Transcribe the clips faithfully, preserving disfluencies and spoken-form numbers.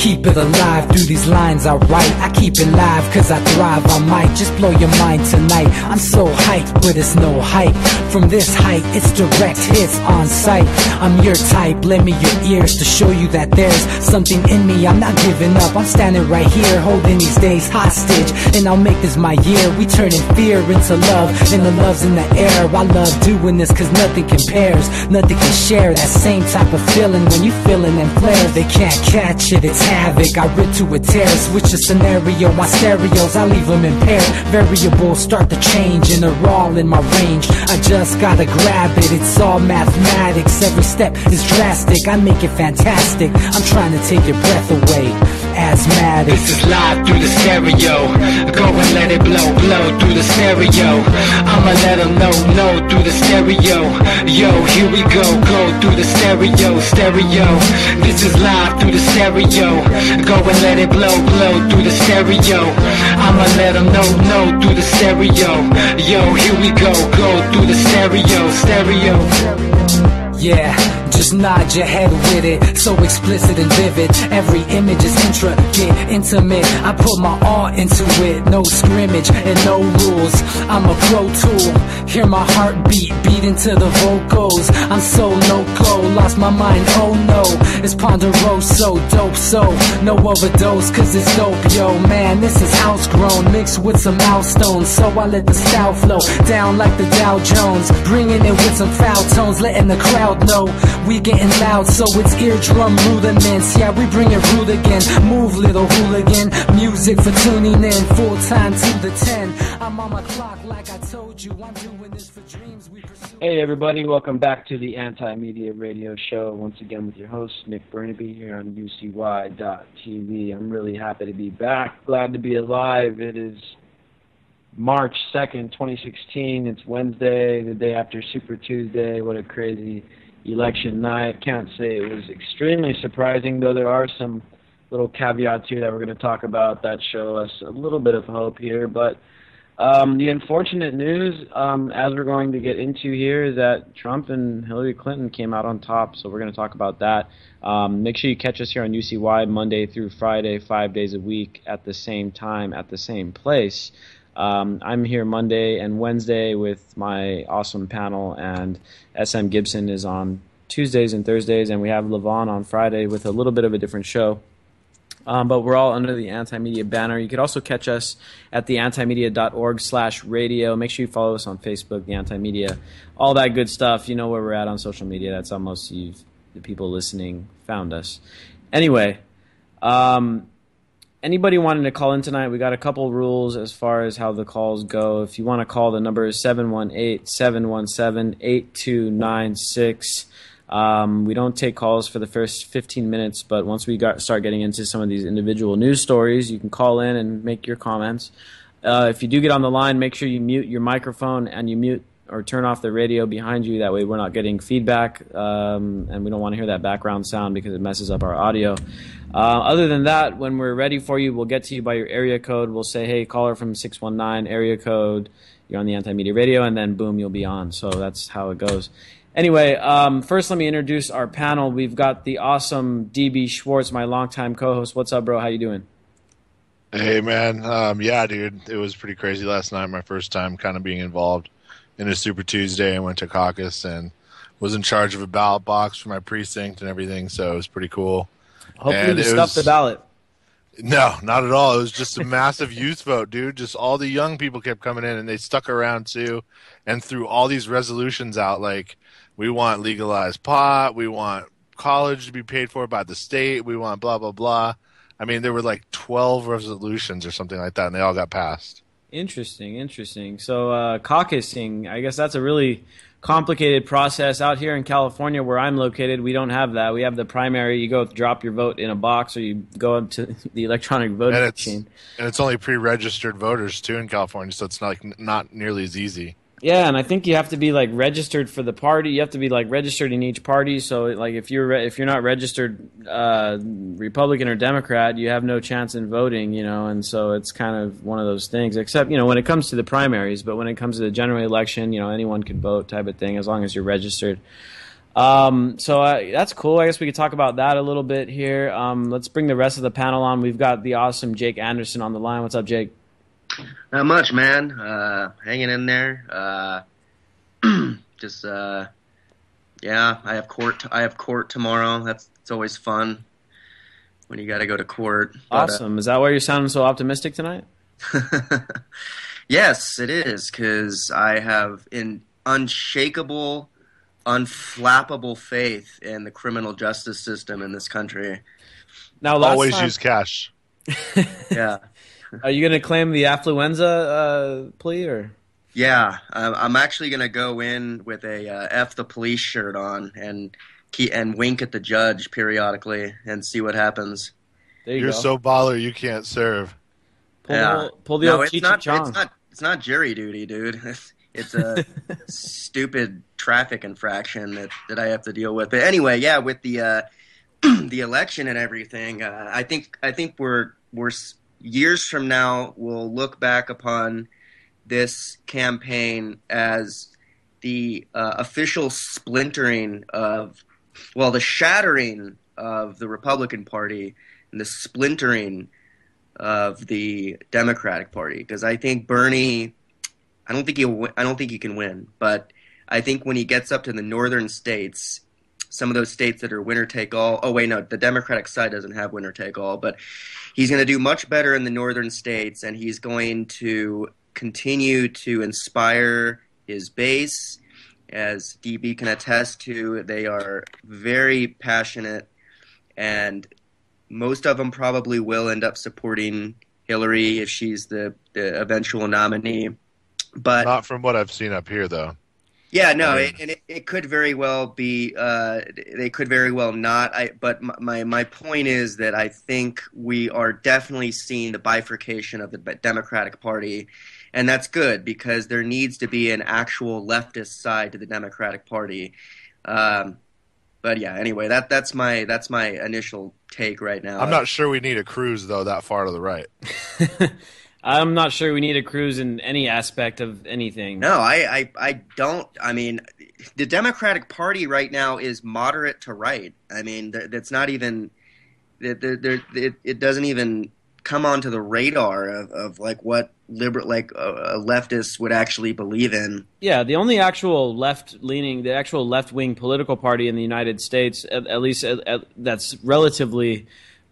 Keep it alive through these lines I write. I keep it live cause I thrive. I might just blow your mind tonight. I'm so hyped, but it's no hype. From this height, it's direct hits on sight. I'm your type, lend me your ears to show you that there's something in me. I'm not giving up, I'm standing right here, holding these days hostage. And I'll make this my year. We turning fear into love, and the love's in the air. I love doing this cause nothing compares. Nothing can share that same type of feeling when you feeling and flare. They can't catch it, it's havoc. I rip to a tear, switch the scenario. My stereos, I leave them impaired. Variables start to change and they're all in my range. I just gotta grab it, it's all mathematics. Every step is drastic, I make it fantastic. I'm trying to take your breath away. Asthmatic. This is live through the stereo. Go and let it blow, blow through the stereo. I'ma let them know, know through the stereo. Yo, here we go, go through the stereo, stereo. This is live through the stereo. Go and let it blow, blow through the stereo. I'ma let them know, know through the stereo. Yo, here we go, go through the stereo, stereo. Yeah, just nod your head with it, so explicit and vivid. Every image is intricate, intimate. I put my all into it, no scrimmage and no rules. I'm a pro tool, hear my heartbeat, beat into the vocals. I'm so loco, lost my mind, oh no. It's Ponderoso, dope, so no overdose, cause it's dope, yo. Man, this is house grown, mixed with some milestones. So I let the style flow down like the Dow Jones, bringing it with some foul tones, letting the crowd know we getting loud, so it's eardrum rudiments. Yeah, we bring it rude again. Move, little hooligan. Music for tuning in, full time to the ten. I'm on my clock like I told you. I'm doing this for dreams we pursue. Hey everybody, welcome back to the Anti-Media Radio Show. Once again with your host, Nick Burnaby, here on U C Y dot T V. I'm really happy to be back. Glad to be alive. It is March second, twenty sixteen. It's Wednesday, the day after Super Tuesday. What a crazy election night. Can't say it was extremely surprising, though there are some little caveats here that we're going to talk about that show us a little bit of hope here. But um, the unfortunate news, um, as we're going to get into here, is that Trump and Hillary Clinton came out on top, so we're going to talk about that. Um, make sure you catch us here on U C Y Monday through Friday, five days a week at the same time, at the same place. Um, I'm here Monday and Wednesday with my awesome panel, and S M Gibson is on Tuesdays and Thursdays, and we have Levon on Friday with a little bit of a different show. Um, but we're all under the Anti-Media banner. You could also catch us at the antimedia dot org slash radio. Make sure you follow us on Facebook, the Anti-Media, all that good stuff. You know where we're at on social media. That's how most of you, the people listening, found us. Anyway, um... anybody wanting to call in tonight, we got a couple rules as far as how the calls go. If you want to call, the number is seven one eight, seven one seven, eight two nine six. Um, we don't take calls for the first fifteen minutes, but once we got, start getting into some of these individual news stories, you can call in and make your comments. Uh, if you do get on the line, make sure you mute your microphone and you mute or turn off the radio behind you. That way we're not getting feedback, um, and we don't want to hear that background sound because it messes up our audio. Uh, other than that, when we're ready for you, we'll get to you by your area code. We'll say, hey, caller from six one nine, area code, you're on the Anti-Media Radio, and then boom, you'll be on. So that's how it goes. Anyway, um, first let me introduce our panel. We've got the awesome D B Schwartz, my longtime co-host. What's up, bro? How you doing? Hey, man. Um, yeah, dude, it was pretty crazy last night. My first time kind of being involved in a Super Tuesday. I went to caucus and was in charge of a ballot box for my precinct and everything, so it was pretty cool. Hopefully and you it stuffed was, the ballot. No, not at all. It was just a massive youth vote, dude. Just all the young people kept coming in, and they stuck around, too, and threw all these resolutions out, like, we want legalized pot, we want college to be paid for by the state, we want blah, blah, blah. I mean, there were like twelve resolutions or something like that, and they all got passed. Interesting, interesting. So uh, caucusing, I guess that's a really complicated process. Out here in California where I'm located, we don't have that. We have the primary. You go drop your vote in a box, or you go up to the electronic voting and it's, machine. And it's only pre-registered voters, too, in California, so it's not, like, not nearly as easy. Yeah, and I think you have to be like registered for the party. You have to be like registered in each party. So like if you're re- if you're not registered uh, Republican or Democrat, you have no chance in voting. You know, and so it's kind of one of those things. Except you know when it comes to the primaries, but when it comes to the general election, you know anyone can vote type of thing as long as you're registered. Um, so uh, that's cool. I guess we could talk about that a little bit here. Um, let's bring the rest of the panel on. We've got the awesome Jake Anderson on the line. What's up, Jake? Not much, man. Uh, hanging in there. Uh, just, uh, yeah, I have court. I have court tomorrow. That's it's always fun when you got to go to court. Awesome. But, uh, is that why you're sounding so optimistic tonight? Yes, it is, because I have an unshakable, unflappable faith in the criminal justice system in this country. Now, last always time, use cash. Yeah. Are you going to claim the affluenza uh, plea, or? Yeah, I'm actually going to go in with a uh, F the police shirt on and key, and wink at the judge periodically and see what happens. There you You're go. so baller you can't serve. Pull Yeah. the, pull the no, old it's Cheech not, and Chong. it's not. It's not jury duty, dude. It's, it's a stupid traffic infraction that, that I have to deal with. But anyway, yeah, with the uh, the election and everything, uh, I think I think we're we're years from now we'll look back upon this campaign as the uh, official splintering of, well, the shattering of the Republican Party and the splintering of the Democratic Party. Because I think Bernie, I don't think he, I don't think he can win, but I think when he gets up to the northern states, some of those states that are winner take all. Oh wait, no, the Democratic side doesn't have winner take all, but he's going to do much better in the northern states, and he's going to continue to inspire his base. As D B can attest to, they are very passionate, and most of them probably will end up supporting Hillary if she's the, the eventual nominee. But Not from what I've seen up here, though. yeah, no, I mean- it, and it, it could very well be. Uh, they could very well not. I, but my my point is that I think we are definitely seeing the bifurcation of the Democratic Party, and that's good because there needs to be an actual leftist side to the Democratic Party. Um, but yeah, anyway, that that's my that's my initial take right now. I'm not sure we need a cruise, though, that far to the right. I'm not sure we need a cruise in any aspect of anything. No, I, I, I don't. I mean, the Democratic Party right now is moderate to right. I mean, th- that's not even. It, it, it doesn't even come onto the radar of, of like what liberal, like uh, leftists would actually believe in. Yeah, the only actual left-leaning, the actual left-wing political party in the United States, at, at least at, at, that's relatively,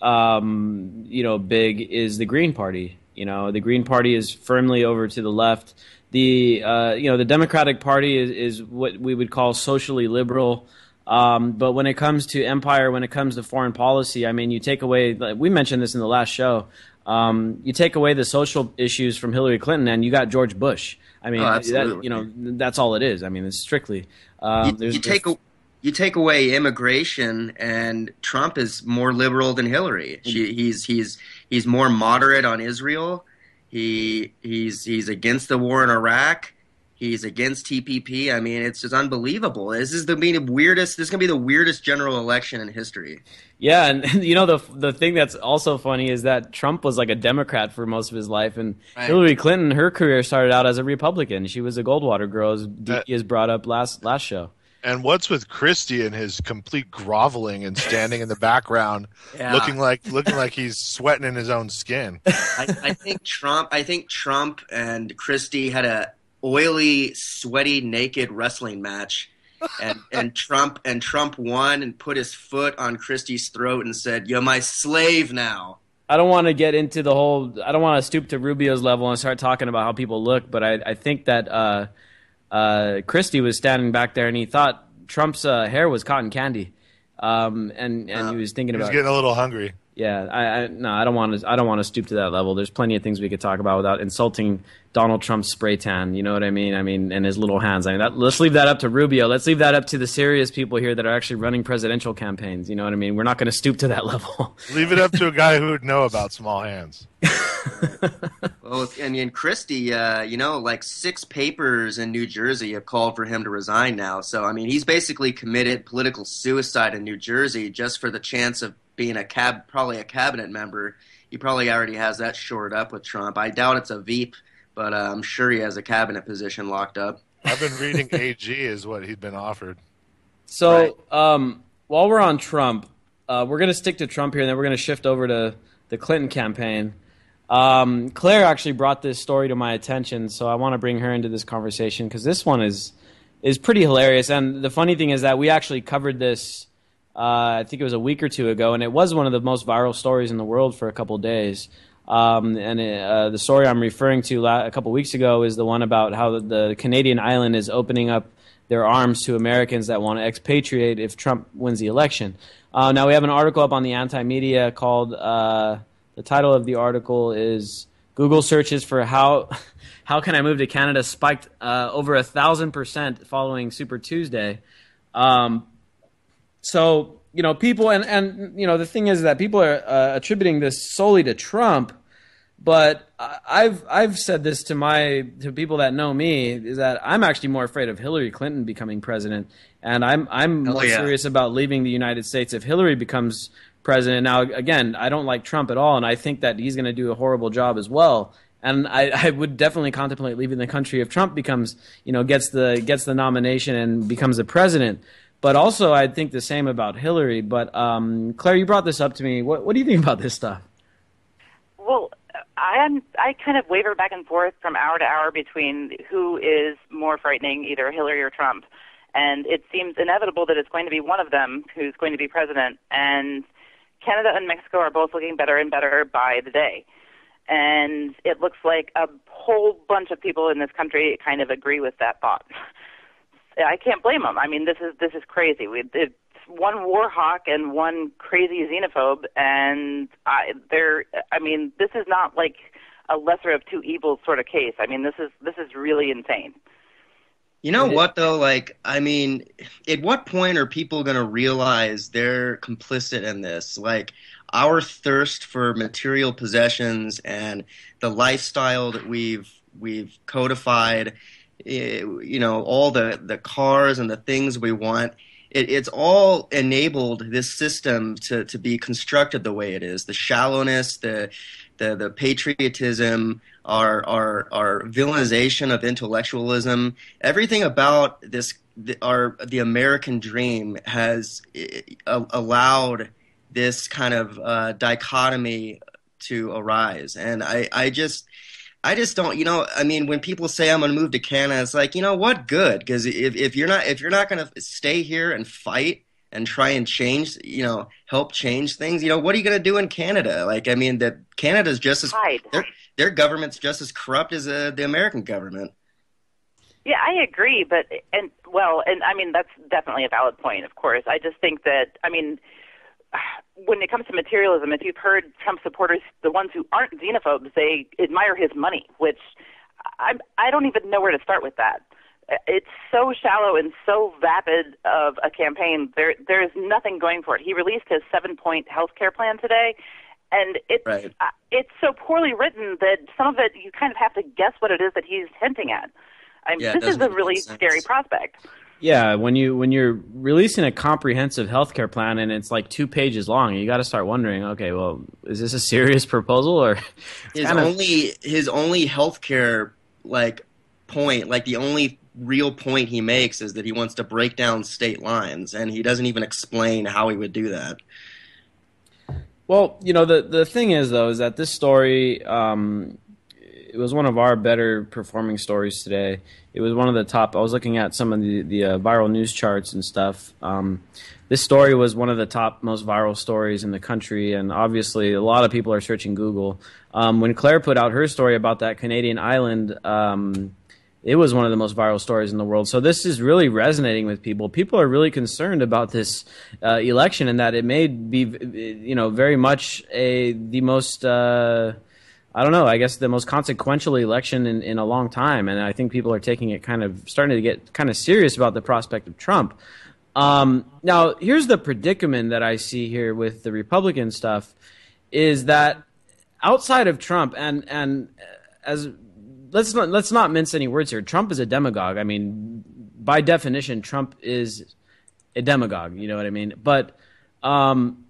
um, you know, big, is the Green Party. You know, the Green Party is firmly over to the left. The uh, you know, the Democratic Party is, is what we would call socially liberal. Um, but when it comes to empire, when it comes to foreign policy, I mean, you take away. We mentioned this in the last show. Um, you take away the social issues from Hillary Clinton, and you got George Bush. I mean, Oh, that, absolutely. you know, that's all it is. I mean, it's strictly. Um, you, there's, you take there's- a, you take away immigration, and Trump is more liberal than Hillary. She, he's he's he's more moderate on Israel. He he's he's against the war in Iraq. He's against T P P. I mean, it's just unbelievable. This is the I mean, weirdest. This is gonna be the weirdest general election in history. Yeah, and, and you know the the thing that's also funny is that Trump was like a Democrat for most of his life, and Right. Hillary Clinton, her career started out as a Republican. She was a Goldwater girl, as D That- has brought up last last show. And what's with Christie and his complete groveling and standing in the background, Yeah. looking like looking like he's sweating in his own skin? I, I think Trump. I think Trump and Christie had a oily, sweaty, naked wrestling match, and and Trump and Trump won and put his foot on Christie's throat and said, "You're my slave now." I don't want to get into the whole. I don't want to stoop to Rubio's level and start talking about how people look, but I, I think that uh, uh, Christie was standing back there and he thought Trump's uh, hair was cotton candy, um, and and he was thinking He's about. getting a little hungry. Yeah, I, I no, I don't want to. I don't want to stoop to that level. There's plenty of things we could talk about without insulting Donald Trump's spray tan. You know what I mean? I mean, and his little hands. I mean, that, let's leave that up to Rubio. Let's leave that up to the serious people here that are actually running presidential campaigns. You know what I mean? We're not going to stoop to that level. Leave it up to a guy who would know about small hands. Well, and, and Christie, uh, you know, like six papers in New Jersey have called for him to resign now. So, I mean, he's basically committed political suicide in New Jersey just for the chance of being a cab, probably a cabinet member. He probably already has that shored up with Trump. I doubt it's a Veep, but uh, I'm sure he has a cabinet position locked up. I've been reading A G is what he'd been offered. So Right. um, while we're on Trump, uh, we're going to stick to Trump here, and then we're going to shift over to the Clinton campaign. Um, Claire actually brought this story to my attention, so I want to bring her into this conversation because this one is is pretty hilarious. And the funny thing is that we actually covered this, uh, I think it was a week or two ago, and it was one of the most viral stories in the world for a couple days. Um, and it, uh, the story I'm referring to la- a couple weeks ago is the one about how the, the Canadian island is opening up their arms to Americans that want to expatriate if Trump wins the election. Uh, now we have an article up on the Anti-Media called, uh, the title of the article is Google searches for how how can I move to Canada spiked uh, over a thousand percent following Super Tuesday. Um, so, you know, people, and, and, you know, the thing is that people are uh, attributing this solely to Trump. But I've I've said this to my to people that know me is that I'm actually more afraid of Hillary Clinton becoming president, and I'm I'm Hell more yeah. serious about leaving the United States if Hillary becomes president. Now, again, I don't like Trump at all, and I think that he's going to do a horrible job as well. And I, I would definitely contemplate leaving the country if Trump becomes, you know, gets the gets the nomination and becomes the president. But also, I think the same about Hillary. But um, Claire, you brought this up to me. What what do you think about this stuff? Well, I am. I kind of waver back and forth from hour to hour between who is more frightening, either Hillary or Trump. And it seems inevitable that it's going to be one of them who's going to be president. And Canada and Mexico are both looking better and better by the day. And it looks like a whole bunch of people in this country kind of agree with that thought. I can't blame them. I mean, this is this is crazy. We, it's one war hawk and one crazy xenophobe, and I, they're. I mean, this is not like a lesser of two evils sort of case. I mean, this is this is really insane. You know what, though? Like, I mean, at what point are people going to realize they're complicit in this? Like, our thirst for material possessions and the lifestyle that we've we've codified, eh, you know, all the, the cars and the things we want, it, it's all enabled this system to, to be constructed the way it is. The shallowness, the the, the patriotism, our, our our villainization of intellectualism, everything about this, the, our the American dream has uh, allowed this kind of uh, dichotomy to arise. And I, I just I just don't, you know, I mean, when people say I'm going to move to Canada, it's like, you know what, good, because if, if you're not if you're not going to stay here and fight and try and change, you know, help change things, you know, what are you going to do in Canada? Like, I mean, that Canada's just as Hide. their, their government's just as corrupt as uh, the American government. Yeah, I agree, but and well, and I mean that's definitely a valid point. Of course, I just think that I mean, when it comes to materialism, if you've heard Trump supporters, the ones who aren't xenophobes, they admire his money, which I I don't even know where to start with that. It's so shallow and so vapid of a campaign. There there is nothing going for it. He released his seven-point health care plan today, and it's Right. uh, it's so poorly written that some of it you kind of have to guess what it is that he's hinting at. I mean, Yeah, it this is doesn't a make really sense. scary prospect. Yeah, when you when you're releasing a comprehensive healthcare plan and it's like two pages long, you got to start wondering, okay, well, is this a serious proposal or His kind of- only his only healthcare like point, like the only real point he makes is that he wants to break down state lines, and he doesn't even explain how he would do that. Well, you know, the the thing is though is that this story um, it was one of our better performing stories today. It was one of the top. I was looking at some of the the uh, viral news charts and stuff. Um, this story was one of the top most viral stories in the country, and obviously a lot of people are searching Google. Um, when Claire put out her story about that Canadian island, um, it was one of the most viral stories in the world. So this is really resonating with people. People are really concerned about this uh, election, and that it may be, you know, very much a the most. Uh, I don't know, I guess the most consequential election in, in a long time. And I think people are taking it kind of, starting to get kind of serious about the prospect of Trump. Um, now, here's the predicament that I see here with the Republican stuff, is that outside of Trump, and, and as let's not, let's not mince any words here, Trump is a demagogue. I mean, by definition, Trump is a demagogue, you know what I mean? But um,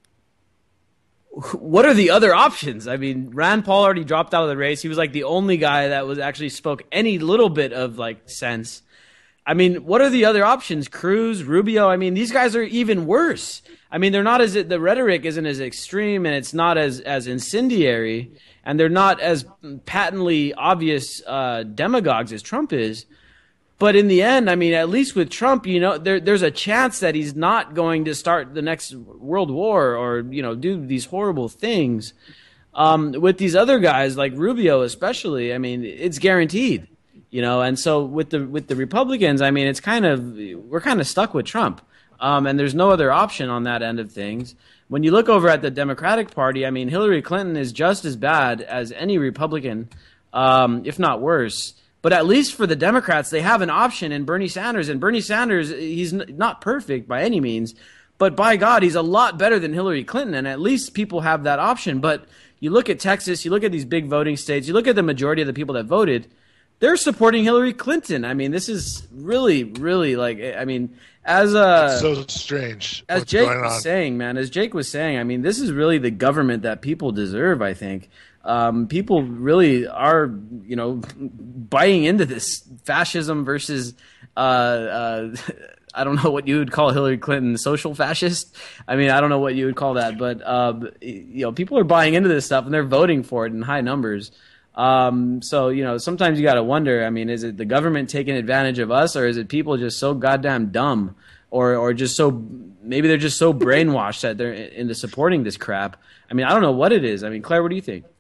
what are the other options? I mean, Rand Paul already dropped out of the race. He was like the only guy that was actually spoke any little bit of like sense. I mean, what are the other options? Cruz, Rubio. I mean, these guys are even worse. I mean, they're not as the rhetoric isn't as extreme, and it's not as as incendiary, and they're not as patently obvious uh, demagogues as Trump is. But in the end, I mean, at least with Trump, you know, there, there's a chance that he's not going to start the next world war or, you know, do these horrible things. Um, with these other guys, like Rubio especially, I mean, it's guaranteed, you know. And so with the with the Republicans, I mean, it's kind of we're kind of stuck with Trump, um, and there's no other option on that end of things. When you look over at the Democratic Party, I mean, Hillary Clinton is just as bad as any Republican, um, if not worse. But at least for the Democrats, they have an option in Bernie Sanders. And Bernie Sanders, he's n- not perfect by any means, but by God, he's a lot better than Hillary Clinton. And at least people have that option. But you look at Texas, you look at these big voting states, you look at the majority of the people that voted, they're supporting Hillary Clinton. I mean, this is really, really like, I mean, as a, it's so strange. As What's Jake going was on? saying, man, as Jake was saying, I mean, this is really the government that people deserve, I think. Um, people really are, you know, buying into this fascism versus, uh, uh, I don't know what you would call Hillary Clinton, social fascist. I mean, I don't know what you would call that, but, uh, you know, people are buying into this stuff and they're voting for it in high numbers. Um, so, you know, sometimes you got to wonder, I mean, is it the government taking advantage of us, or is it people just so goddamn dumb, or, or just so, maybe they're just so brainwashed that they're into supporting this crap? I mean, I don't know what it is. I mean, Claire, what do you think?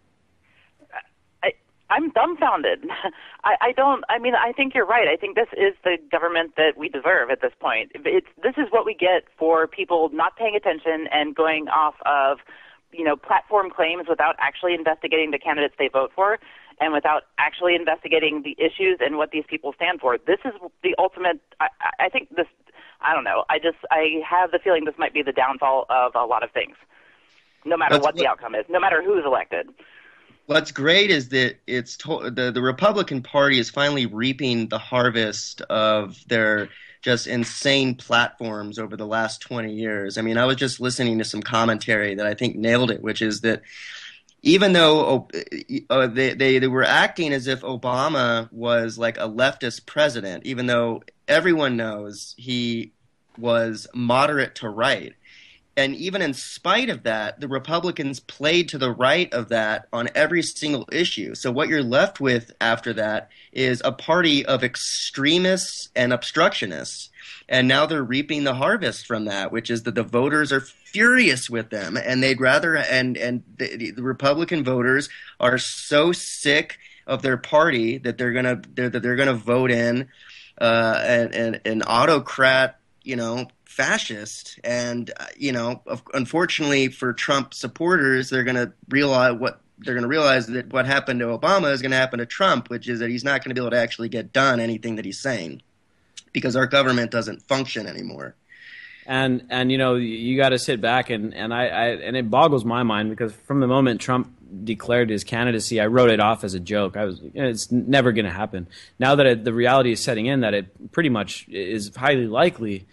I'm dumbfounded. I, I don't. I mean, I think you're right. I think this is the government that we deserve at this point. It's this is what we get for people not paying attention and going off of, you know, platform claims without actually investigating the candidates they vote for, and without actually investigating the issues and what these people stand for. This is the ultimate. I, I think this. I don't know. I just I have the feeling this might be the downfall of a lot of things, no matter That's what the what- outcome is, no matter who's elected. What's great is that it's to- the the Republican Party is finally reaping the harvest of their just insane platforms over the last twenty years. I mean, I was just listening to some commentary that I think nailed it, which is that even though uh, they, they they were acting as if Obama was like a leftist president, even though everyone knows he was moderate to right. And even in spite of that, the Republicans played to the right of that on every single issue. So what you're left with after that is a party of extremists and obstructionists. And now they're reaping the harvest from that, which is that the voters are furious with them. And they'd rather, and, and the, the Republican voters are so sick of their party that they're going to, they're, that they're going to vote in uh, an, an, an autocrat, you know, fascist. And, uh, you know, of, unfortunately for Trump supporters, they're going to realize what they're going to realize that what happened to Obama is going to happen to Trump, which is that he's not going to be able to actually get done anything that he's saying because our government doesn't function anymore. And, and you know, you got to sit back and, and I, I and it boggles my mind because from the moment Trump declared his candidacy, I wrote it off as a joke. I was, it's never going to happen. Now that it, the reality is setting in that it pretty much is highly likely.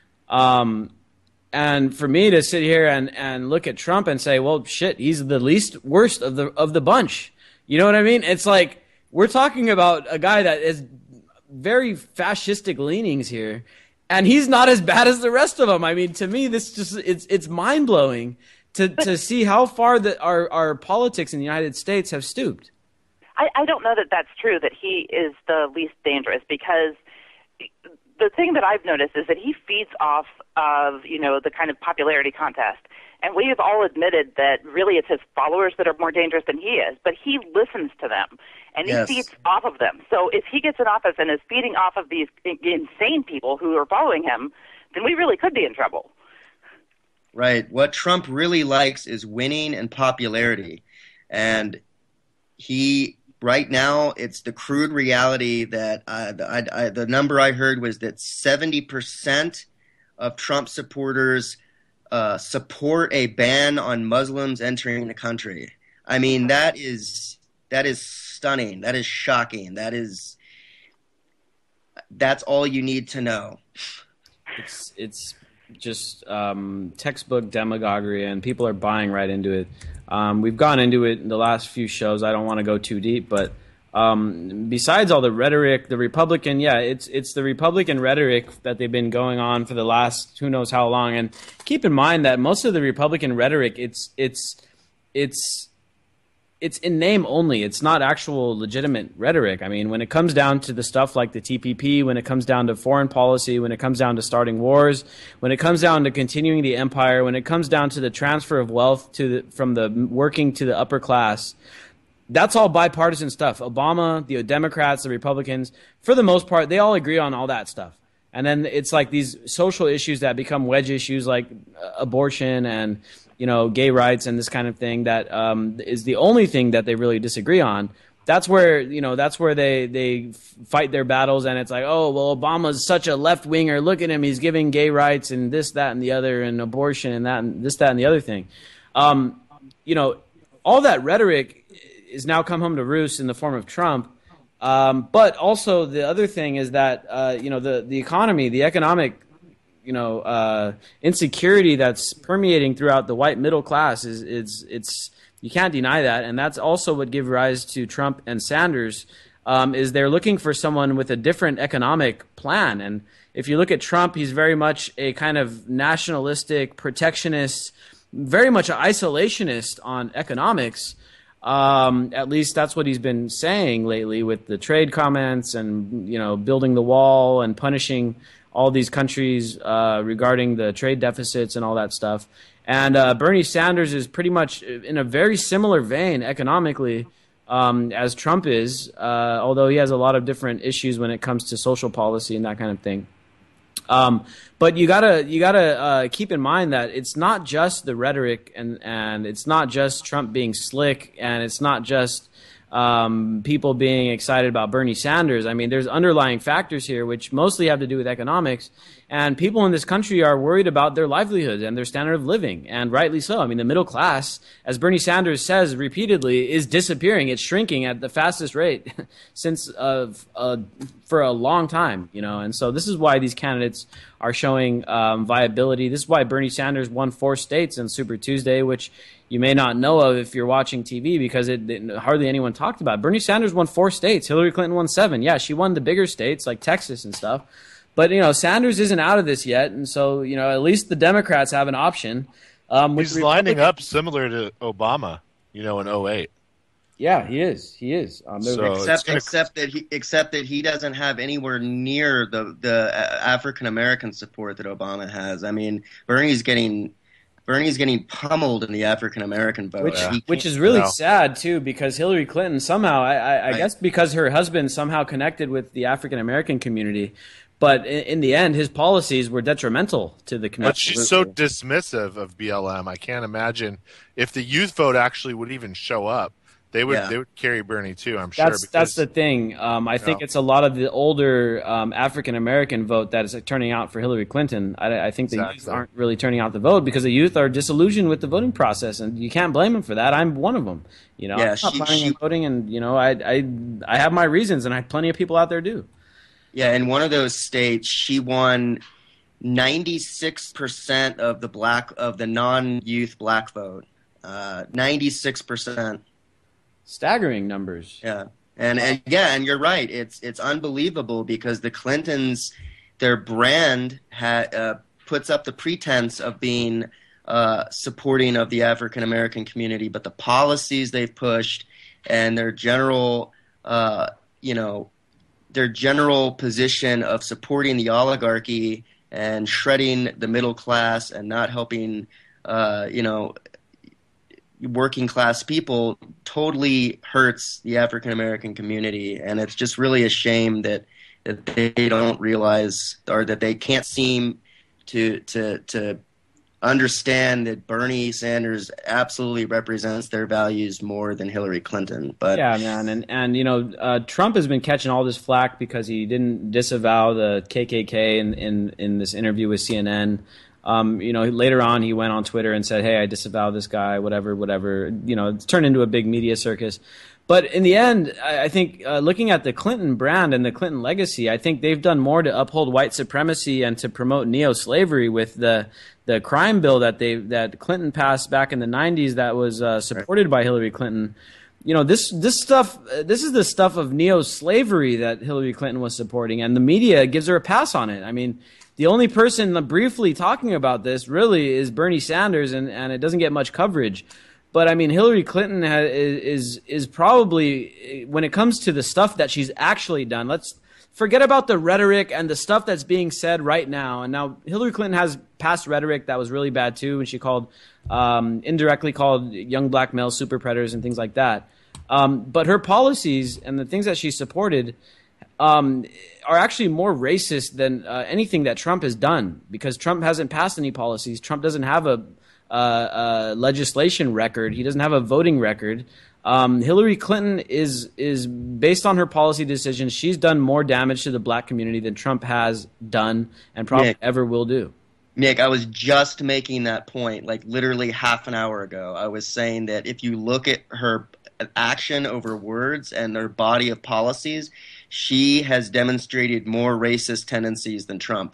Um, and for me to sit here and, and look at Trump and say, well, shit, he's the least worst of the of the bunch. You know what I mean? It's like we're talking about a guy that is very fascistic leanings here, and he's not as bad as the rest of them. I mean, to me, this just it's it's mind blowing to to see how far that our our politics in the United States have stooped. I, I don't know that that's true, that he is the least dangerous, because the thing that I've noticed is that he feeds off of, you know, the kind of popularity contest. And we've all admitted that really it's his followers that are more dangerous than he is, but he listens to them and he Yes. feeds off of them. So if he gets in office and is feeding off of these insane people who are following him, then we really could be in trouble. Right. What Trump really likes is winning and popularity. And he, right now, it's the crude reality that uh, the, I, I, the number I heard was that seventy percent of Trump supporters uh, support a ban on Muslims entering the country. I mean, that is that is stunning. That is shocking. That is that's all you need to know. It's it's just um, textbook demagoguery, and people are buying right into it. Um, we've gone into it in the last few shows. I don't want to go too deep, but Um, besides all the rhetoric, the Republican, yeah, it's it's the Republican rhetoric that they've been going on for the last who knows how long. And keep in mind that most of the Republican rhetoric, it's it's it's it's in name only. It's not actual legitimate rhetoric. I mean, when it comes down to the stuff like the T P P, when it comes down to foreign policy, when it comes down to starting wars, when it comes down to continuing the empire, when it comes down to the transfer of wealth to the, from the working to the upper class. That's all bipartisan stuff. Obama, the Democrats, the Republicans, for the most part, they all agree on all that stuff. And then it's like these social issues that become wedge issues like abortion and, you know, gay rights and this kind of thing that um, is the only thing that they really disagree on. That's where, you know, that's where they, they fight their battles. And it's like, oh, well, Obama's such a left winger. Look at him. He's giving gay rights and this, that, and the other, and abortion and that, and this, that, and the other thing. Um, you know, all that rhetoric is now come home to roost in the form of Trump. Um, but also the other thing is that, uh, you know, the, the economy, the economic, you know, uh, insecurity that's permeating throughout the white middle class is, is it's, you can't deny that. And that's also what gave rise to Trump and Sanders, um, is they're looking for someone with a different economic plan. And if you look at Trump, he's very much a kind of nationalistic, protectionist, very much an isolationist on economics. Um, at least that's what he's been saying lately with the trade comments and, you know, building the wall and punishing all these countries uh, regarding the trade deficits and all that stuff. And uh, Bernie Sanders is pretty much in a very similar vein economically um, as Trump is, uh, although he has a lot of different issues when it comes to social policy and that kind of thing. Um, but you gotta you gotta uh, keep in mind that it's not just the rhetoric and and it's not just Trump being slick and it's not just um, people being excited about Bernie Sanders. I mean, there's underlying factors here which mostly have to do with economics, and people in this country are worried about their livelihoods and their standard of living, and rightly so. I mean, the middle class, as Bernie Sanders says repeatedly, is disappearing. It's shrinking at the fastest rate since uh, uh, for a long time, you know. And so this is why these candidates are showing um, viability. This is why Bernie Sanders won four states in Super Tuesday, which you may not know of if you're watching T V because it, it hardly anyone talked about. Bernie Sanders won four states. Hillary Clinton won seven. Yeah, she won the bigger states like Texas and stuff. But, you know, Sanders isn't out of this yet. And so, you know, at least the Democrats have an option. Um, He's lining up similar to Obama, you know, in oh eight. Yeah, he is. He is. Um, so except gonna... except that he except that he doesn't have anywhere near the the African American support that Obama has. I mean, Bernie's getting Bernie's getting pummeled in the African American vote, which, which is really no. sad too, because Hillary Clinton somehow, I, I, I right. guess, because her husband somehow connected with the African American community. But in, in the end, his policies were detrimental to the community. But she's so dismissive of B L M. I can't imagine if the youth vote actually would even show up. They would. Yeah. They would carry Bernie too. I'm sure. That's because, that's the thing. Um, I think know. it's a lot of the older um, African American vote that is turning out for Hillary Clinton. I, I think the exactly. youth aren't really turning out the vote because the youth are disillusioned with the voting process, and you can't blame them for that. I'm one of them. You know, yeah, I'm not she, planning she, on voting, and you know, I I I have my reasons, and I plenty of people out there do. Yeah, in one of those states, she won ninety-six percent of the black of the non-youth black vote. Uh, ninety-six percent. Staggering numbers. Yeah, and, and yeah, and you're right. It's it's unbelievable because the Clintons, their brand ha, uh, puts up the pretense of being uh, supporting of the African American community, but the policies they've pushed and their general, uh, you know, their general position of supporting the oligarchy and shredding the middle class and not helping, uh, you know. working class people totally hurts the African American community, and it's just really a shame that that they don't realize or that they can't seem to to to understand that Bernie Sanders absolutely represents their values more than Hillary Clinton. But yeah, man, and and you know uh, Trump has been catching all this flack because he didn't disavow the K K K in in, in this interview with C N N. Um, you know, later on he went on Twitter and said, hey, I disavow this guy, whatever, whatever. You know, it's turned into a big media circus. But in the end, I, I think uh, looking at the Clinton brand and the Clinton legacy, I think they've done more to uphold white supremacy and to promote neo-slavery with the the crime bill that they that Clinton passed back in the nineties that was uh, supported by Hillary Clinton. you know, this this stuff. This is the stuff of neo-slavery that Hillary Clinton was supporting, and the media gives her a pass on it. I mean, the only person briefly talking about this really is Bernie Sanders, and, and it doesn't get much coverage. But I mean, Hillary Clinton has, is is probably, when it comes to the stuff that she's actually done. Let's forget about the rhetoric and the stuff that's being said right now. And now Hillary Clinton has past rhetoric that was really bad too, when she called um, indirectly called young black males super predators and things like that. Um, but her policies and the things that she supported um, are actually more racist than uh, anything that Trump has done, because Trump hasn't passed any policies. Trump doesn't have a, uh, a legislation record. He doesn't have a voting record. Um, Hillary Clinton is is based on her policy decisions. She's done more damage to the black community than Trump has done and probably Nick, ever will do. Nick, I was just making that point like literally half an hour ago. I was saying that if you look at her action over words and her body of policies, she has demonstrated more racist tendencies than Trump.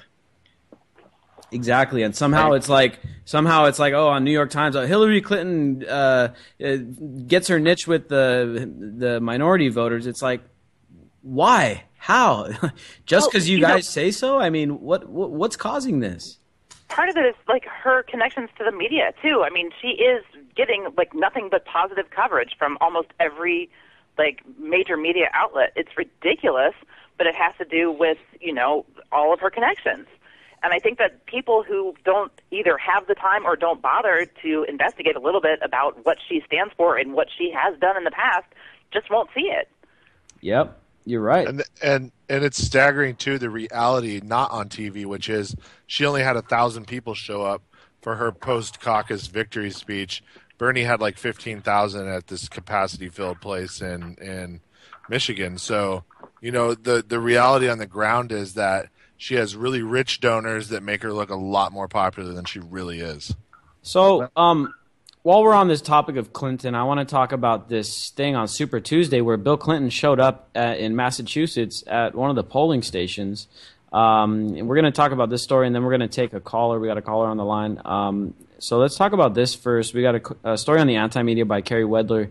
Exactly, and somehow it's like somehow it's like oh, on New York Times, oh, Hillary Clinton uh, gets her niche with the the minority voters. It's like, why? How? Just because well, you, you guys know, say so? I mean, what, what what's causing this? Part of it is like her connections to the media too. I mean, she is getting like nothing but positive coverage from almost every like major media outlet. It's ridiculous, but it has to do with, you know, all of her connections. And I think that people who don't either have the time or don't bother to investigate a little bit about what she stands for and what she has done in the past just won't see it. Yep, you're right. And and and it's staggering too, the reality not on T V, which is she only had a thousand people show up for her post-caucus victory speech. Bernie had like fifteen thousand at this capacity-filled place in in Michigan. So, you know, the the reality on the ground is that she has really rich donors that make her look a lot more popular than she really is. So, um, while we're on this topic of Clinton, I want to talk about this thing on Super Tuesday where Bill Clinton showed up at, in Massachusetts at one of the polling stations. Um, and we're going to talk about this story, and then we're going to take a caller. We got a caller on the line. Um, so let's talk about this first. We got a, a story on the Anti-Media by Kerry Wedler.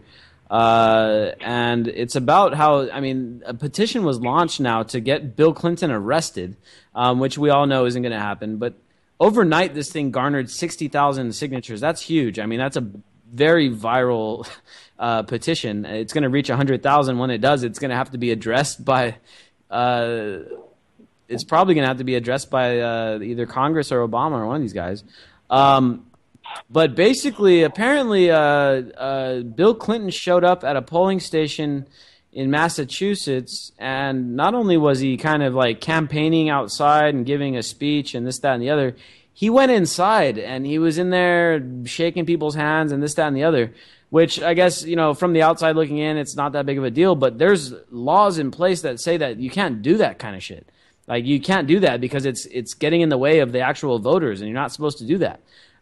Uh, and it's about how, I mean, a petition was launched now to get Bill Clinton arrested, um, which we all know isn't going to happen. But overnight, this thing garnered sixty thousand signatures. That's huge. I mean, that's a very viral uh, petition. It's going to reach one hundred thousand. When it does, it's going to have to be addressed by, uh, it's probably going to have to be addressed by uh, either Congress or Obama or one of these guys. Um, But basically, apparently, uh, uh, Bill Clinton showed up at a polling station in Massachusetts, and not only was he kind of like campaigning outside and giving a speech and this, that, and the other, he went inside and he was in there shaking people's hands and this, that, and the other, which I guess, you know, from the outside looking in, it's not that big of a deal, but there's laws in place that say that you can't do that kind of shit. Like, you can't do that because it's it's getting in the way of the actual voters, and you're not supposed to do that.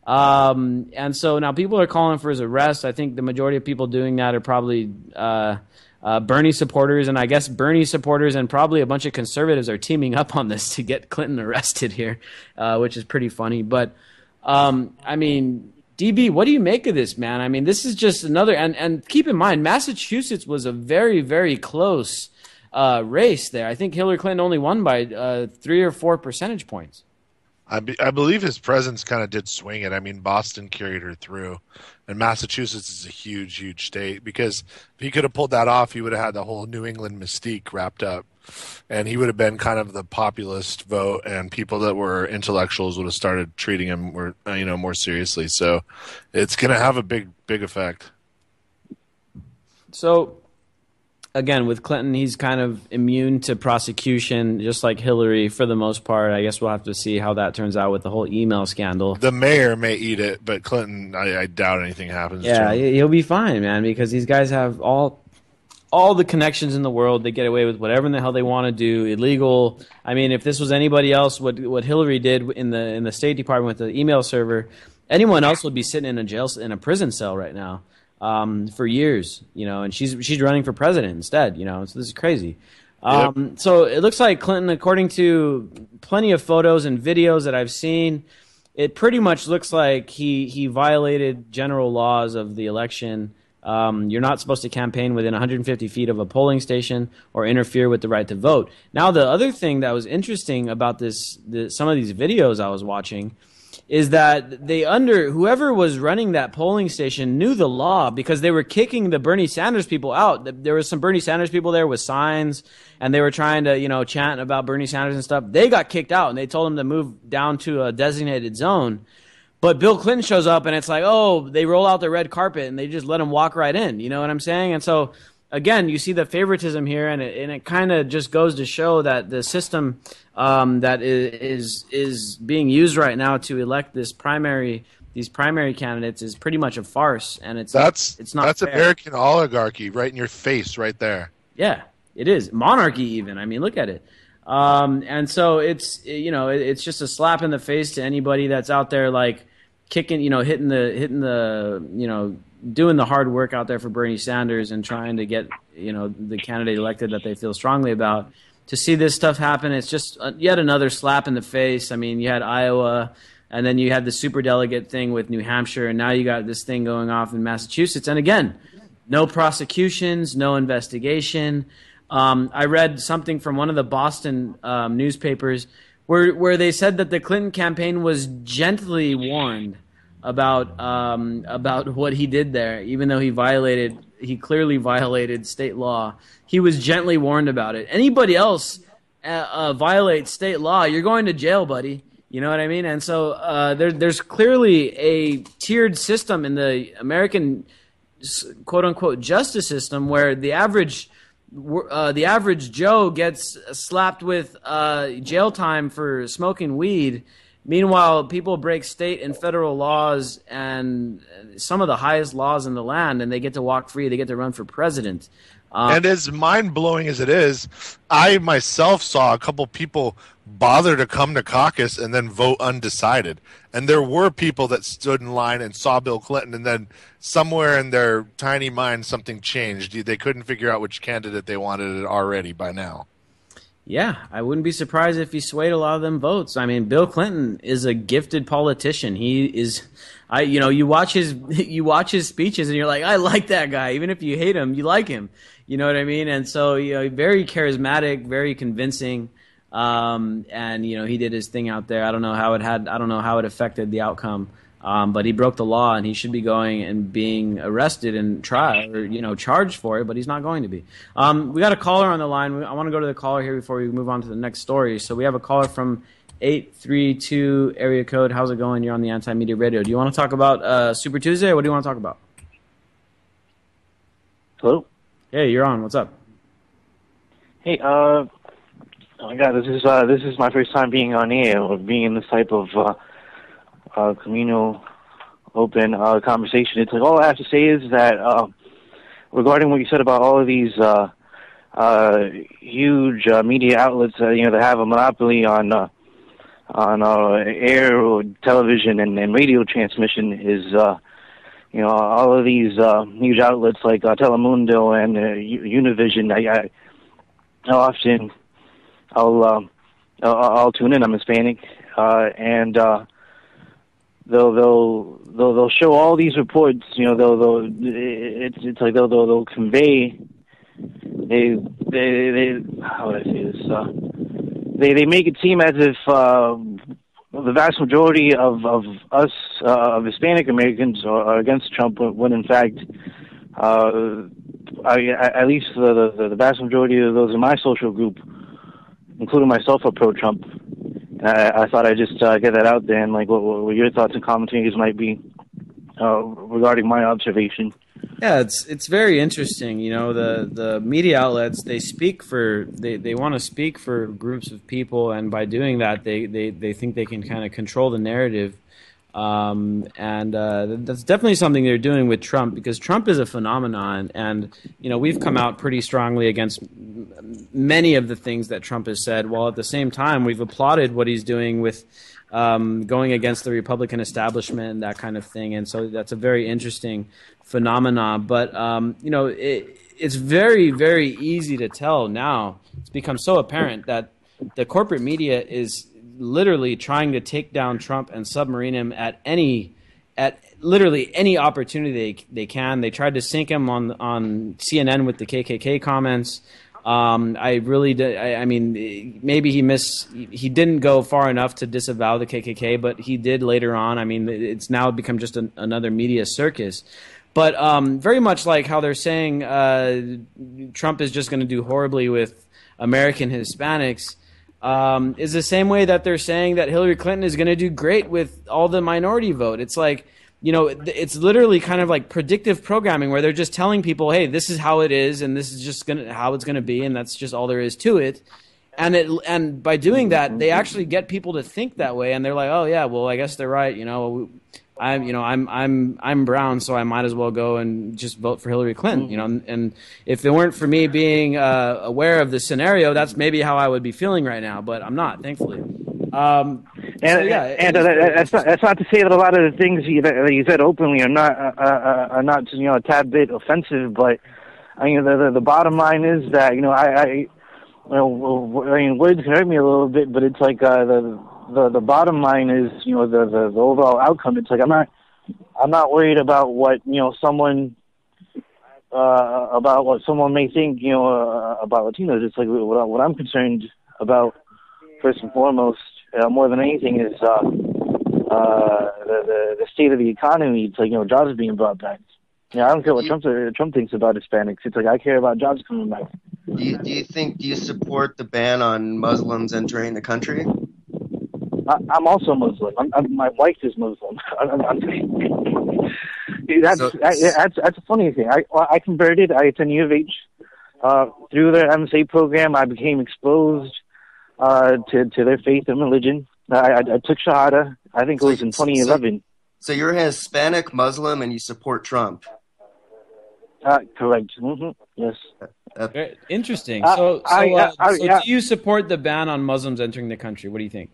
Um, and so now people are calling for his arrest. I think the majority of people doing that are probably uh, uh, Bernie supporters, and I guess Bernie supporters and probably a bunch of conservatives are teaming up on this to get Clinton arrested here, uh, which is pretty funny. But, um, I mean, D B, what do you make of this, man? I mean, this is just another, and, and keep in mind, Massachusetts was a very, very close uh, race there. I think Hillary Clinton only won by uh, three or four percentage points. I, be, I believe his presence kind of did swing it. I mean, Boston carried her through, and Massachusetts is a huge, huge state, because if he could have pulled that off, he would have had the whole New England mystique wrapped up, and he would have been kind of the populist vote, and people that were intellectuals would have started treating him more, you know, more seriously. So it's going to have a big, big effect. So, again, with Clinton, he's kind of immune to prosecution, just like Hillary for the most part. I guess we'll have to see how that turns out with the whole email scandal. The mayor may eat it, but Clinton, I, I doubt anything happens yeah, to him. He'll be fine, man, because these guys have all all the connections in the world. They get away with whatever in the hell they want to do, illegal. I mean, if this was anybody else, what what Hillary did in the in the State Department with the email server, anyone else would be sitting in a jail in a prison cell right now. Um, for years, you know, and she's she's running for president instead, you know, so this is crazy. Um, yep. So it looks like Clinton, according to plenty of photos and videos that I've seen, it pretty much looks like he he violated general laws of the election. Um, you're not supposed to campaign within one hundred fifty feet of a polling station or interfere with the right to vote. Now, the other thing that was interesting about this, the, some of these videos I was watching, is that they under whoever was running that polling station knew the law because they were kicking the Bernie Sanders people out. There was some Bernie Sanders people there with signs, and they were trying to, you know, chant about Bernie Sanders and stuff. They got kicked out, and they told them to move down to a designated zone. But Bill Clinton shows up, and it's like, oh, they roll out the red carpet, and they just let him walk right in. You know what I'm saying? And so, again, you see the favoritism here, and it, and it kind of just goes to show that the system um, that is, is is being used right now to elect this primary these primary candidates is pretty much a farce, and it's that's it's not that's fair. American oligarchy right in your face, right there. Yeah, it is monarchy. Even I mean, look at it. Um, and so it's you know it, it's just a slap in the face to anybody that's out there like kicking you know hitting the hitting the you know. doing the hard work out there for Bernie Sanders and trying to get, you know, the candidate elected that they feel strongly about. To see this stuff happen, it's just yet another slap in the face. I mean, you had Iowa, and then you had the superdelegate thing with New Hampshire, and now you got this thing going off in Massachusetts. And again, no prosecutions, no investigation. Um, I read something from one of the Boston um, newspapers where where they said that the Clinton campaign was gently warned about um, about what he did there, even though he violated, he clearly violated state law. He was gently warned about it. Anybody else uh, uh, violates state law, you're going to jail, buddy. You know what I mean? And so uh, there, there's clearly a tiered system in the American quote unquote justice system where the average uh, the average Joe gets slapped with uh, jail time for smoking weed. Meanwhile, people break state and federal laws and some of the highest laws in the land, and they get to walk free. They get to run for president. Um, and as mind-blowing as it is, I myself saw a couple people bother to come to caucus and then vote undecided. And there were people that stood in line and saw Bill Clinton, and then somewhere in their tiny mind something changed. They couldn't figure out which candidate they wanted already by now. Yeah, I wouldn't be surprised if he swayed a lot of them votes. I mean, Bill Clinton is a gifted politician. He is, I you know, you watch his you watch his speeches and you're like, I like that guy. Even if you hate him, you like him. You know what I mean? And so, you know, very charismatic, very convincing. Um, and you know, he did his thing out there. I don't know how it had. I don't know how it affected the outcome. Um, but he broke the law, and he should be going and being arrested and tried, or you know, charged for it. But he's not going to be. Um, we got a caller on the line. I want to go to the caller here before we move on to the next story. So we have a caller from eight three two area code. How's it going? You're on the Anti-Media Radio. Do you want to talk about uh, Super Tuesday, or what do you want to talk about? Hello. Hey, you're on. What's up? Hey, uh, oh my God, this is uh, this is my first time being on air or being in this type of. Uh, Uh, communal, open uh, conversation. It's like all I have to say is that uh, regarding what you said about all of these uh, uh, huge uh, media outlets, uh, you know, that have a monopoly on uh, on uh, air or television and, and radio transmission, is uh, you know, all of these uh, huge outlets like uh, Telemundo and uh, Univision. I, I, I often I'll, uh, I'll I'll tune in. I'm Hispanic, uh, and uh, They'll they'll they'll they'll show all these reports. You know, they'll they'll it's it's like they'll they'll, they'll convey. They they they how would I say this? Uh, they they make it seem as if uh, the vast majority of of us uh, of Hispanic Americans are, are against Trump, when in fact, uh, I, at least the, the the vast majority of those in my social group, including myself, are pro-Trump. I, I thought I'd just uh, get that out there, and like what, what your thoughts and commentaries might be uh, regarding my observation. Yeah, it's it's very interesting. You know, the, the media outlets, they speak for they, they want to speak for groups of people, and by doing that, they, they, they think they can kind of control the narrative. Um, and uh, that's definitely something they're doing with Trump, because Trump is a phenomenon, and you know, we've come out pretty strongly against many of the things that Trump has said, while at the same time we've applauded what he's doing with um, going against the Republican establishment and that kind of thing. And so that's a very interesting phenomenon. But um, you know, it, it's very, very easy to tell now. It's become so apparent that the corporate media is literally trying to take down Trump and submarine him at any at literally any opportunity they they can. They tried to sink him on on C N N with the K K K comments. Um, I really did. I, I mean, maybe he miss. He didn't go far enough to disavow the K K K, but he did later on. I mean, it's now become just an, another media circus. But um, very much like how they're saying uh, Trump is just going to do horribly with American Hispanics, um, is the same way that they're saying that Hillary Clinton is going to do great with all the minority vote. It's like, you know, it's literally kind of like predictive programming where they're just telling people, hey, this is how it is, and this is just gonna how it's going to be, and that's just all there is to it. And it and by doing that, they actually get people to think that way, and they're like, oh yeah, well, I guess they're right. You know, I'm you know I'm I'm I'm brown, so I might as well go and just vote for Hillary Clinton. You know, and, and if it weren't for me being uh, aware of the scenario, that's maybe how I would be feeling right now. But I'm not, thankfully. Um, and so, yeah, and uh, that's not that's not to say that a lot of the things you, that you said openly are not uh, uh, are not you know a tad bit offensive. But I mean the the, the bottom line is that you know I, I you know I mean words can hurt me a little bit, but it's like uh, the the the bottom line is you know the, the the overall outcome. It's like I'm not I'm not worried about what you know someone uh, about what someone may think you know uh, about Latinos. It's like what, what I'm concerned about first and foremost. Uh, more than anything is uh, uh, the, the the state of the economy. It's like, you know, jobs being brought back. Yeah, I don't care what Trump Trump thinks about Hispanics. It's like I care about jobs coming back. Do you, do you think, do you support the ban on Muslims entering the country? I, I'm also Muslim. I'm, I'm, my wife is Muslim. I'm, I'm, that's, So- I, that's that's a funny thing. I I converted. I attend U of H. Uh, through their M S A program, I became exposed uh, to to their faith and religion. I, I, I took Shahada. I think it was in twenty eleven. So you're a Hispanic Muslim and you support Trump. Uh, correct. Mm-hmm. Yes. Very interesting. Uh, So, so, I- uh, I- so I- do you support the ban on Muslims entering the country? What do you think?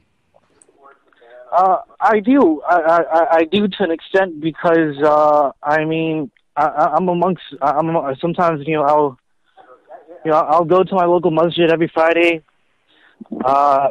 Uh, I do. I, I, I do to an extent because uh, I mean I, I'm amongst. I'm among- sometimes you know I'll you know I'll go to my local masjid every Friday. Uh,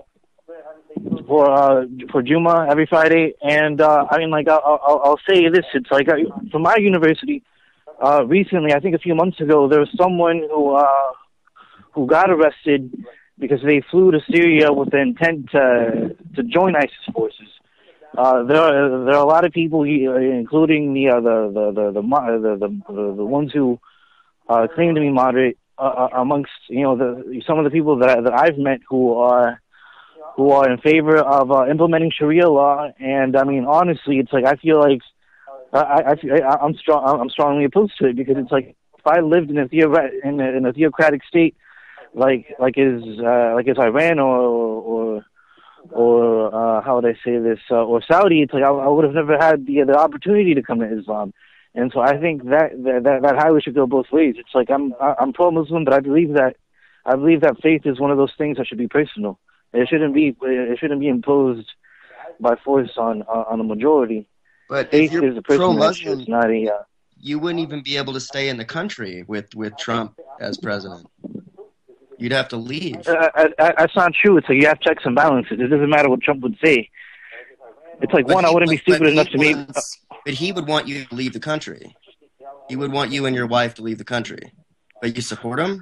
for uh, for Juma every Friday, and uh, I mean, like I'll, I'll, I'll say this: it's like I, from my university. Uh, recently, I think a few months ago, there was someone who uh, who got arrested because they flew to Syria with the intent to to join ISIS forces. Uh, there are there are a lot of people, including the uh, the, the, the, the the the the the ones who uh, claim to be moderate, uh, amongst you know the some of the people that I, that I've met who are. who are in favor of uh, implementing Sharia law, and I mean, honestly, it's like I feel like I, I, I I'm strong. I'm strongly opposed to it because it's like if I lived in a theocrat in a, in a theocratic state, like like is uh, like is Iran or or or uh, how would I say this uh, or Saudi, it's like I, I would have never had the the opportunity to come to Islam, and so I think that that that highway should go both ways. It's like I'm I'm pro-Muslim, but I believe that I believe that faith is one of those things that should be personal. It shouldn't be. It shouldn't be imposed by force on on a majority. But Faith if you're is a personal issue. pro-Muslim, It's not a. Uh, you wouldn't even be able to stay in the country with, with Trump as president. You'd have to leave. uh, uh, that's not true. It's like you have checks and balances. It doesn't matter what Trump would say. It's like But one, he- I wouldn't be but- stupid but enough he to me. wants- But he would want you to leave the country. He would want you and your wife to leave the country. But you support him?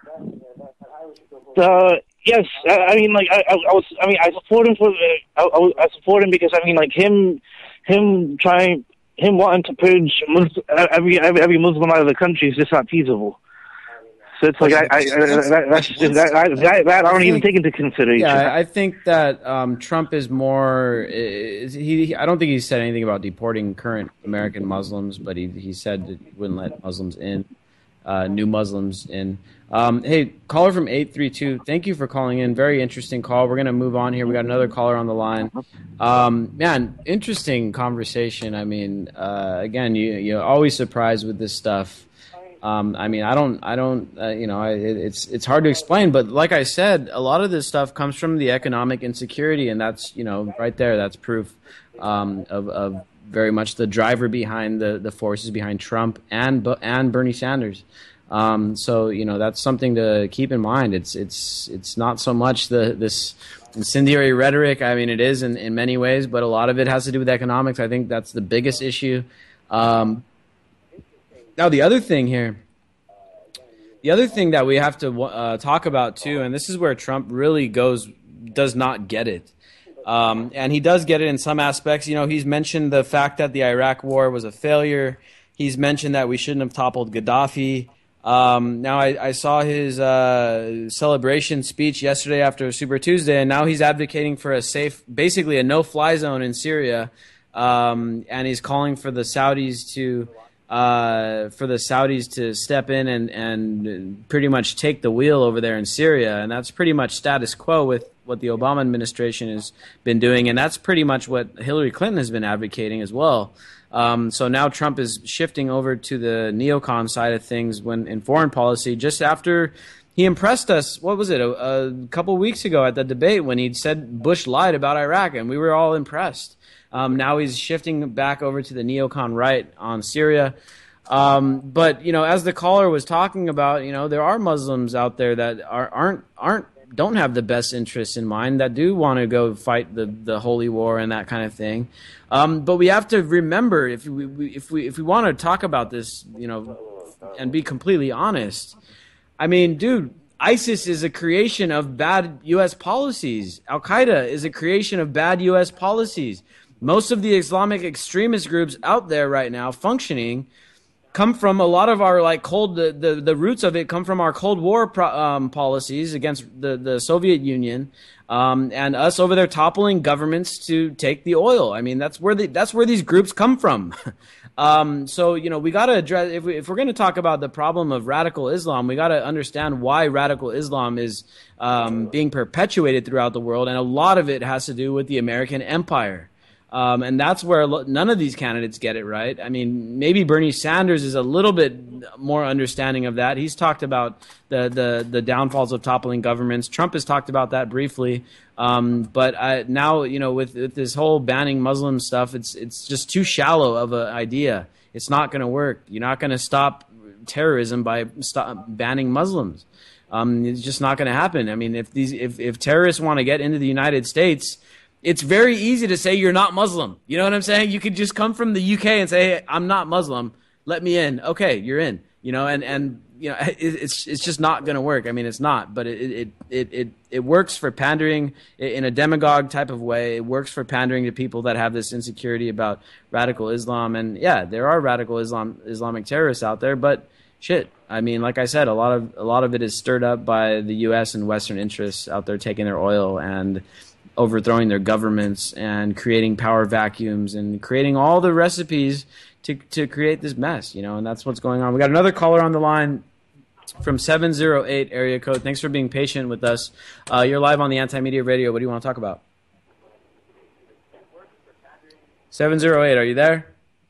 Uh, yes, I, I mean, like I, I, I was. I mean, I support him for. I, I, I support him because I mean, like him, him trying, him wanting to purge Muslim, every, every every Muslim out of the country is just not feasible. So it's like I, I, I that, that's just, that, I, that, that I don't even take into consideration. Yeah, I I think that um, Trump is more. Is, he, I don't think he said anything about deporting current American Muslims, but he he said that he wouldn't let Muslims in, uh, new Muslims in. Um, hey, caller from eight three two, thank you for calling in. Very interesting call. We're going to move on here. We got another caller on the line. Um, man, interesting conversation. I mean, uh, again, you, you're always surprised with this stuff. Um, I mean, I don't, I don't, uh, you know, I, it, it's it's hard to explain. But like I said, a lot of this stuff comes from the economic insecurity, and that's, you know, right there. That's proof um, of, of very much the driver behind the, the forces behind Trump and and Bernie Sanders. Um, so you know that's something to keep in mind. It's it's it's not so much the this incendiary rhetoric. I mean, it is in, in many ways, but a lot of it has to do with economics. I think that's the biggest issue. Um, now, the other thing here, the other thing that we have to uh, talk about too, and this is where Trump really goes does not get it. Um, and he does get it in some aspects. You know, he's mentioned the fact that the Iraq war was a failure. He's mentioned that we shouldn't have toppled Gaddafi. Um, now, I, I saw his uh, celebration speech yesterday after Super Tuesday, and now he's advocating for a safe, basically a no-fly zone in Syria, um, and he's calling for the Saudis to uh, for the Saudis to step in and, and pretty much take the wheel over there in Syria, and that's pretty much status quo with what the Obama administration has been doing, and that's pretty much what Hillary Clinton has been advocating as well. Um, so now Trump is shifting over to the neocon side of things when in foreign policy, just after he impressed us, what was it, a, a couple weeks ago at the debate when he said Bush lied about Iraq, and we were all impressed. Um, now he's shifting back over to the neocon right on Syria. Um, but, you know, as the caller was talking about, you know, there are Muslims out there that are, aren't aren't don't have the best interests in mind, that do want to go fight the, the holy war and that kind of thing. Um, but we have to remember, if we, we if we if we want to talk about this, you know, and be completely honest, I mean, dude, ISIS is a creation of bad U S policies. Al-Qaeda is a creation of bad U S policies. Most of the Islamic extremist groups out there right now functioning come from a lot of our like cold the, the, the roots of it come from our Cold War pro, um, policies against the, the Soviet Union, um, and us over there toppling governments to take the oil. I mean, that's where the, that's where these groups come from. um, so you know we got to address if, we, if we're going to talk about the problem of radical Islam, we got to understand why radical Islam is um, being perpetuated throughout the world, and a lot of it has to do with the American empire. Um, and that's where lo- none of these candidates get it right. I mean, maybe Bernie Sanders is a little bit more understanding of that. He's talked about the the, the downfalls of toppling governments. Trump has talked about that briefly. Um, but I, now, you know, with, with this whole banning Muslim stuff, it's it's just too shallow of an idea. It's not going to work. You're not going to stop terrorism by stop banning Muslims. Um, it's just not going to happen. I mean, if these if, if terrorists want to get into the United States, it's very easy to say you're not Muslim. You know what I'm saying? You could just come from the U K and say, hey, I'm not Muslim. Let me in. Okay, you're in. You know, and, and you know, it, it's it's just not going to work. I mean, it's not, but it it, it it it works for pandering in a demagogue type of way. It works for pandering to people that have this insecurity about radical Islam. And yeah, there are radical Islam Islamic terrorists out there, but shit. I mean, like I said, a lot of a lot of it is stirred up by the U S and Western interests out there taking their oil and overthrowing their governments and creating power vacuums and creating all the recipes to to create this mess, you know, and that's what's going on. We got another caller on the line from seven zero eight area code. Thanks for being patient with us. Uh, you're live on the Anti-Media Radio. What do you want to talk about? seven zero eight, are you there?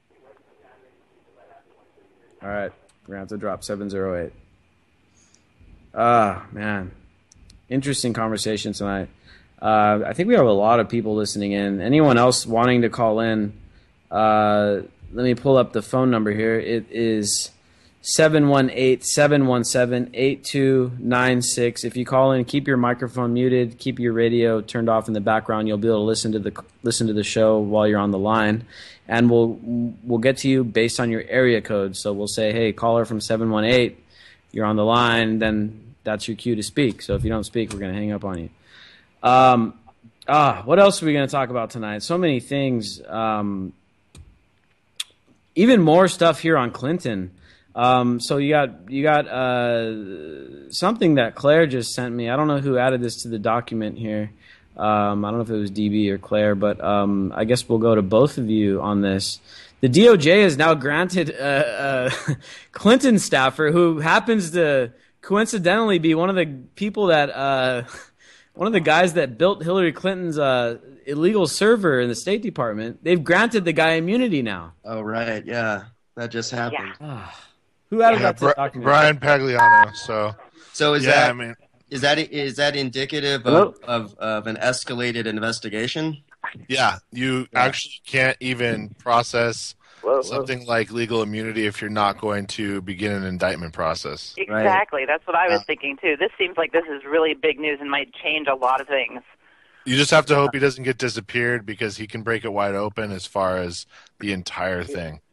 All right, we're going to have to drop seven zero eight. Ah, man. Interesting conversation tonight. Uh, I think we have a lot of people listening in. Anyone else wanting to call in, uh, let me pull up the phone number here. It is seven one eight, seven one seven, eight two nine six. If you call in, keep your microphone muted, keep your radio turned off in the background. You'll be able to listen to the listen to the show while you're on the line, and we'll we'll get to you based on your area code. So we'll say, hey, caller from seven one eight, you're on the line, then that's your cue to speak. So if you don't speak, we're going to hang up on you. Um, ah, what else are we going to talk about tonight? So many things. Um, even more stuff here on Clinton. Um, so you got you got uh, something that Claire just sent me. I don't know who added this to the document here. Um, I don't know if it was D B or Claire, but um, I guess we'll go to both of you on this. The D O J has now granted a, a Clinton staffer who happens to coincidentally be one of the people that. Uh, One of the guys that built Hillary Clinton's uh, illegal server in the State Department, they've granted the guy immunity now. Oh, right. Yeah. That just happened. Yeah. Who added Yeah, that to the Bri- document? Brian Pagliano. So, So is yeah, that I mean, is that is that indicative Hello? of, of, of an escalated investigation? yeah, you Yeah. actually can't even process Whoa, something like legal immunity if you're not going to begin an indictment process. Exactly. That's what I was Yeah. thinking, too. This seems like this is really big news and might change a lot of things. You just have to hope he doesn't get disappeared because he can break it wide open as far as the entire thing.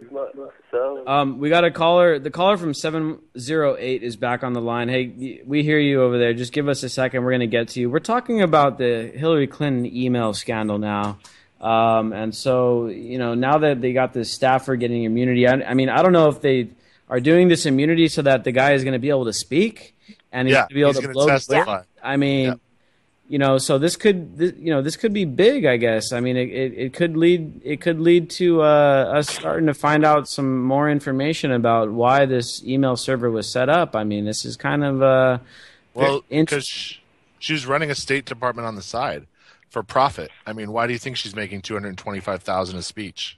So, Um, we got a caller. The caller from seven zero eight is back on the line. Hey, we hear you over there. Just give us a second. We're going to get to you. We're talking about the Hillary Clinton email scandal now. Um, and so, you know, now that they got this staffer getting immunity, I, I mean, I don't know if they are doing this immunity so that the guy is going to be able to speak and he's Yeah, going to be able he's to gonna blow the testify. whistle. I mean, Yep. you know, so this could, this, you know, this could be big, I guess. I mean, it, it, it could lead, it could lead to uh, us starting to find out some more information about why this email server was set up. I mean, this is kind of uh, Well, inter- because she, she was running a State Department on the side for profit. I mean, why do you think she's making two hundred twenty-five thousand dollars a speech?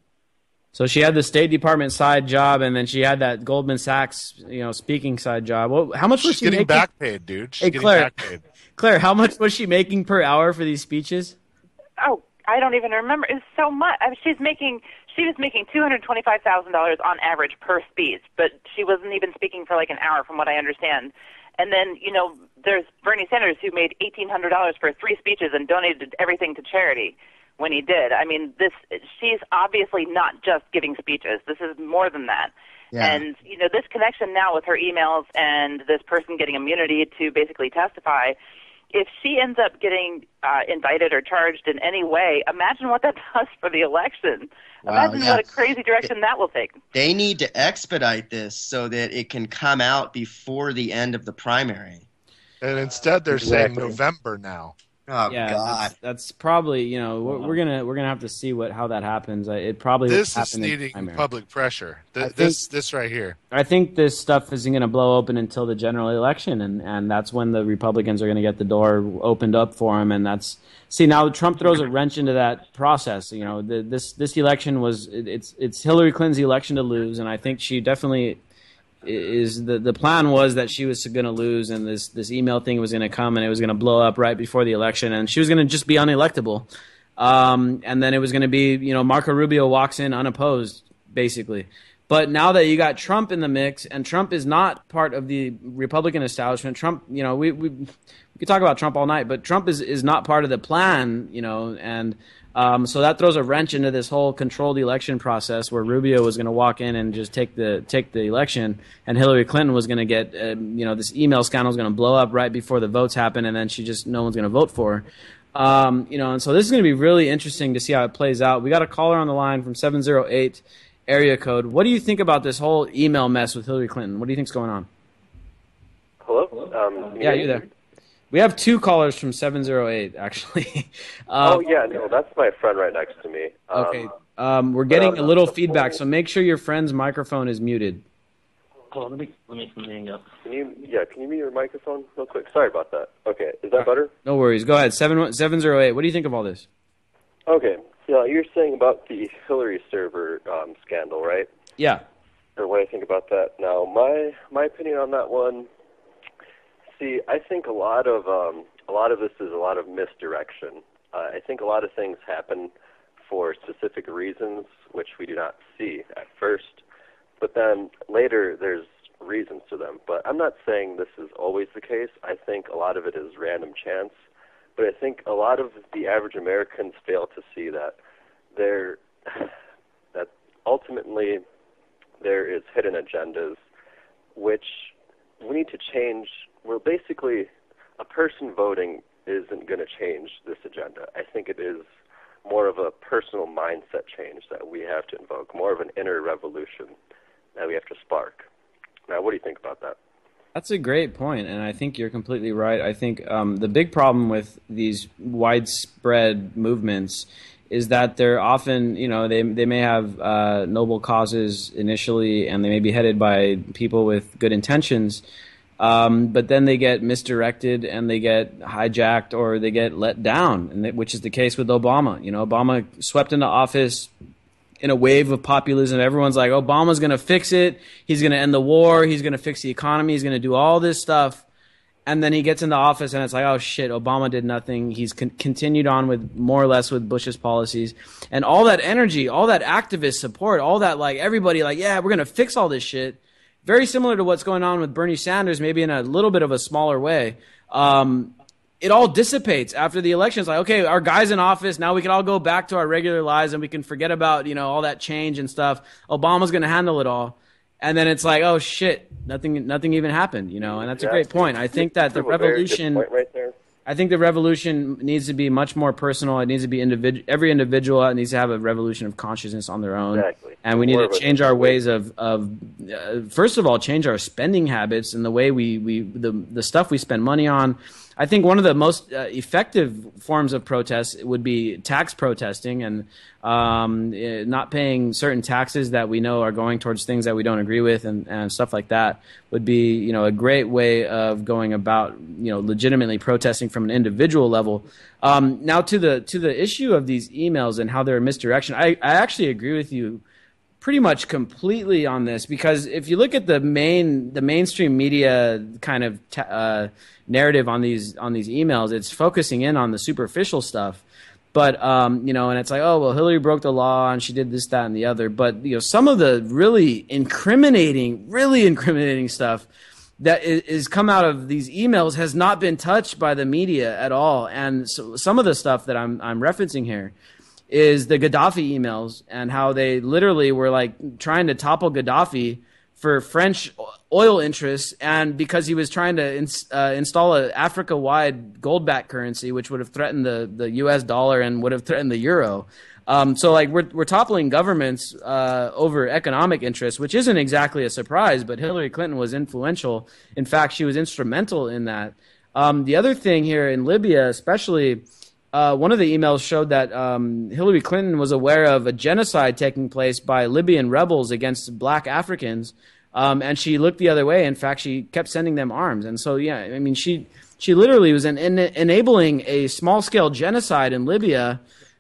So she had the State Department side job, and then she had that Goldman Sachs, you know, speaking side job. What, how much was She's she getting making? back paid, dude. She's Hey, getting Claire. back paid. Claire, how much was she making per hour for these speeches? Oh, I don't even remember. It's so much. I mean, she's making. She was making two hundred twenty-five thousand dollars on average per speech, but she wasn't even speaking for like an hour, from what I understand. And then, you know, there's Bernie Sanders who made eighteen hundred dollars for three speeches and donated everything to charity when he did. I mean, this. She's obviously not just giving speeches. This is more than that. Yeah. And, you know, this connection now with her emails and this person getting immunity to basically testify, if she ends up getting uh, indicted or charged in any way, imagine what that does for the election. Wow, imagine yeah. what a crazy direction that will take. They need to expedite this so that it can come out before the end of the primary. And instead, they're saying Exactly. November now. Oh, yeah, God. That's, that's probably, you know, we're, we're gonna we're gonna have to see what how that happens. Uh, It probably will This is happen in the needing primary. public pressure. Th- I think- this, this right here. I think this stuff isn't going to blow open until the general election, and, and that's when the Republicans are going to get the door opened up for them. And that's see now Trump throws a wrench into that process. You know, the, this this election was it, it's it's Hillary Clinton's election to lose, and I think she definitely is the the plan was that she was going to lose, and this this email thing was going to come, and it was going to blow up right before the election, and she was going to just be unelectable. Um, and then it was going to be, you know, Marco Rubio walks in unopposed, basically. But now that you got Trump in the mix, and Trump is not part of the Republican establishment, Trump, you know, we we, we could talk about Trump all night, but Trump is, is not part of the plan, you know, and um, so that throws a wrench into this whole controlled election process where Rubio was going to walk in and just take the take the election, and Hillary Clinton was going to get, uh, you know, this email scandal is going to blow up right before the votes happen, and then she just no one's going to vote for her. Um, you know, and so this is going to be really interesting to see how it plays out. We got a caller on the line from seven zero eight area code. What do you think about this whole email mess with Hillary Clinton? What do you think's going on? hello? Um, can you Yeah, hear you me? there. We have two callers from seven zero eight, actually. um, Oh, yeah, no, that's my friend right next to me. Um, Okay. Um, we're getting a little feedback, so make sure your friend's microphone is muted. Hold on, let me let me hang up. Can you, yeah, can you mute your microphone real quick? Sorry about that. Okay, is that better? No worries. Go ahead. seven seven zero eight. What do you think of all this? Okay, yeah, you're saying about the Hillary server um, scandal, right? Yeah. Or what I think about that. Now, my my opinion on that one. See, I think a lot of um, a lot of this is a lot of misdirection. Uh, I think a lot of things happen for specific reasons, which we do not see at first, but then later there's reasons to them. But I'm not saying this is always the case. I think a lot of it is random chance. But I think a lot of the average Americans fail to see that there that ultimately there is hidden agendas, which we need to change. Well, basically, a person voting isn't going to change this agenda. I think it is more of a personal mindset change that we have to invoke, more of an inner revolution that we have to spark. Now, what do you think about that? That's a great point, and I think you're completely right. I think um, the big problem with these widespread movements is that they're often, you know, they they may have uh, noble causes initially, and they may be headed by people with good intentions, um, but then they get misdirected and they get hijacked or they get let down, and they, which is the case with Obama. You know, Obama swept into office in a wave of populism. Everyone's like, Obama's going to fix it. He's going to end the war. He's going to fix the economy. He's going to do all this stuff. and then he gets into office, and it's like, oh shit, Obama did nothing. He's con- continued on with more or less with Bush's policies, and all that energy, all that activist support, all that like everybody like, yeah, we're gonna fix all this shit. Very similar to what's going on with Bernie Sanders, maybe in a little bit of a smaller way. Um, it all dissipates after the election. It's like, okay, our guy's in office. Now we can all go back to our regular lives and we can forget about, you know, all that change and stuff. Obama's going to handle it all. And then it's like, oh shit, nothing, nothing even happened, you know, and that's a great point. I think that the revolution, right there. I think the revolution needs to be much more personal. It needs to be individual. Every individual needs to have a revolution of consciousness on their own. Exactly. And we need to change our ways of, of uh, first of all, change our spending habits and the way we, we the, the stuff we spend money on. I think one of the most uh, effective forms of protest would be tax protesting and um, eh, not paying certain taxes that we know are going towards things that we don't agree with and, and stuff like that would be, you know, a great way of going about, you know, legitimately protesting from an individual level. Um, now to the to the issue of these emails and how they're a misdirection, I, I actually agree with you pretty much completely on this, because if you look at the main the mainstream media kind of t- uh, narrative on these on these emails, it's focusing in on the superficial stuff. But um, you know, and it's like, oh well, Hillary broke the law and she did this, that, and the other. But you know, some of the really incriminating, really incriminating stuff that is, is come out of these emails has not been touched by the media at all. And so some of the stuff that I'm I'm referencing here is the Gaddafi emails and how they literally were like trying to topple Gaddafi for French oil interests, and because he was trying to ins- uh, install a Africa-wide gold-backed currency, which would have threatened the, the U S dollar and would have threatened the euro. Um, so like we're we're toppling governments uh, over economic interests, which isn't exactly a surprise. But Hillary Clinton was influential. In fact, she was instrumental in that. Um, the other thing here in Libya, especially. Uh, one of the emails showed that um, Hillary Clinton was aware of a genocide taking place by Libyan rebels against black Africans, um, and she looked the other way. In fact, she kept sending them arms. And so, yeah, I mean, she she literally was en- en- enabling a small-scale genocide in Libya,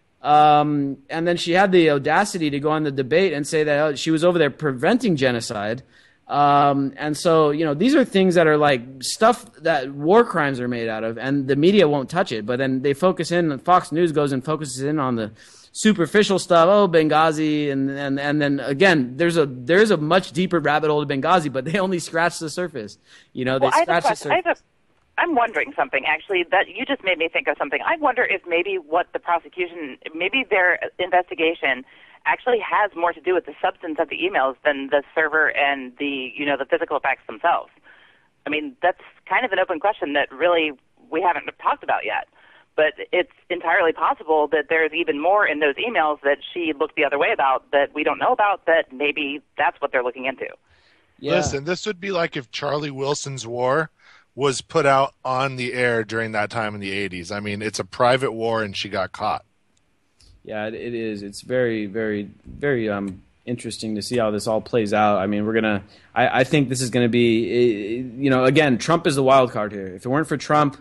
um, and then she had the audacity to go on the debate and say that oh, she was over there preventing genocide. Um, and so, you know, these are things that are like stuff that war crimes are made out of, and the media won't touch it. But then they focus in, Fox News goes and focuses in on the superficial stuff. Oh, Benghazi. And, and, and then again, there's a, there's a much deeper rabbit hole to Benghazi, but they only scratch the surface. You know, they well, scratch the surface. I have a, I'm wondering something, actually, that you just made me think of something. I wonder if maybe what the prosecution, maybe their investigation actually has more to do with the substance of the emails than the server and the, you know, the physical facts themselves. I mean, that's kind of an open question that really we haven't talked about yet. But it's entirely possible that there's even more in those emails that she looked the other way about that we don't know about, that maybe that's what they're looking into. Yeah. Listen, this would be like if Charlie Wilson's War was put out on the air during that time in the eighties. I mean, it's a private war and she got caught. Yeah, it is. It's very, very, very um, interesting to see how this all plays out. I mean, we're gonna. I, I think this is going to be. You know, again, Trump is the wild card here. If it weren't for Trump,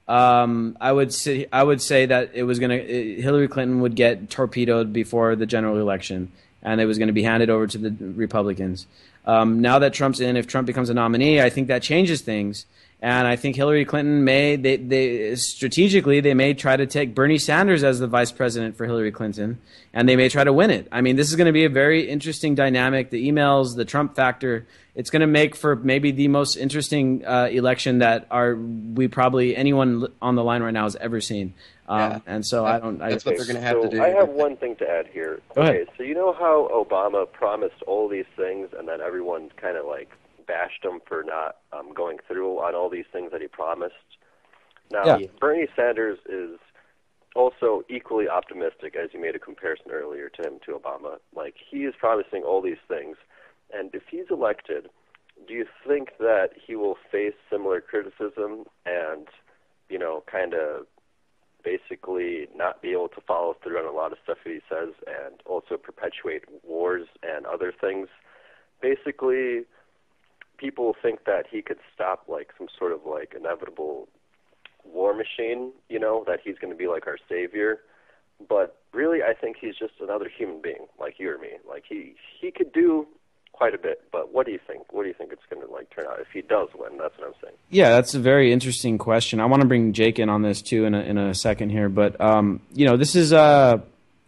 um, I would say I would say that it was going to. Hillary Clinton would get torpedoed before the general election, and it was going to be handed over to the Republicans. Um, now that Trump's in, if Trump becomes a nominee, I think that changes things. And I think Hillary Clinton may, they, they strategically, they may try to take Bernie Sanders as the vice president for Hillary Clinton, and they may try to win it. I mean, this is going to be a very interesting dynamic. The emails, the Trump factor, it's going to make for maybe the most interesting uh, election that are we probably anyone on the line right now has ever seen. Um, yeah. And so that, I don't. I, that's what they're going to have so to do. I have one thing to add here. Go okay, ahead. So you know how Obama promised all these things, and then everyone kind of like bashed him for not um, going through on all these things that he promised. Now, yeah. Bernie Sanders is also equally optimistic, as you made a comparison earlier to him to Obama. Like, he is promising all these things, and if he's elected, do you think that he will face similar criticism and, you know, kind of basically not be able to follow through on a lot of stuff that he says and also perpetuate wars and other things? Basically, people think that he could stop like some sort of like inevitable war machine, you know, that he's going to be like our savior. But really, I think he's just another human being like you or me. Like he, he could do quite a bit. But what do you think? What do you think it's going to like turn out if he does win? That's what I'm saying. Yeah, that's a very interesting question. I want to bring Jake in on this too in a, in a second here, but um, you know, this is uh,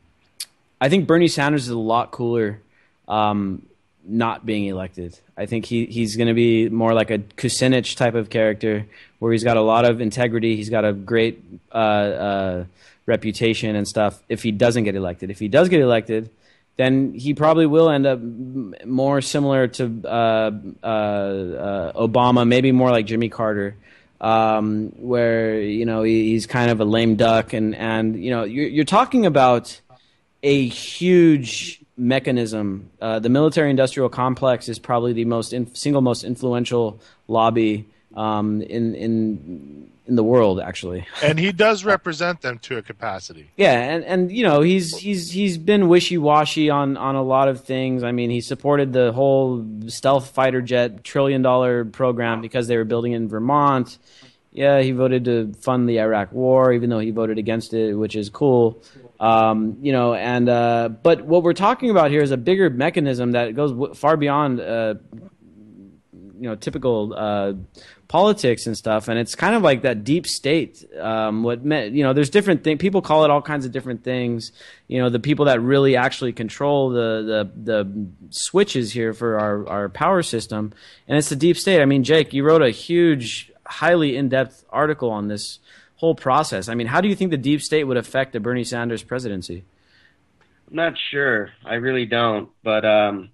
I think Bernie Sanders is a lot cooler um, not being elected. I think he he's going to be more like a Kucinich type of character, where he's got a lot of integrity, he's got a great uh, uh, reputation and stuff. If he doesn't get elected, if he does get elected, then he probably will end up more similar to uh, uh, uh, Obama, maybe more like Jimmy Carter, um, where you know he, he's kind of a lame duck, and and you know you're, you're talking about a huge mechanism. Uh, the military-industrial complex is probably the most in, single most influential lobby um, in in in the world, actually. And he does represent them to a capacity. Yeah, and, and you know he's he's he's been wishy-washy on, on a lot of things. I mean, he supported the whole stealth fighter jet trillion dollar program because they were building it in Vermont. Yeah, he voted to fund the Iraq War, even though he voted against it, which is cool. Um, you know, and uh, but what we're talking about here is a bigger mechanism that goes w- far beyond uh, you know typical uh, politics and stuff, and it's kind of like that deep state. Um, what me- you know, there's different things. People call it all kinds of different things. You know, the people that really actually control the the, the switches here for our, our power system, and it's the deep state. I mean, Jake, you wrote a huge, highly in-depth article on this whole process. I mean, how do you think the deep state would affect the Bernie Sanders presidency? I'm not sure. I really don't. But um,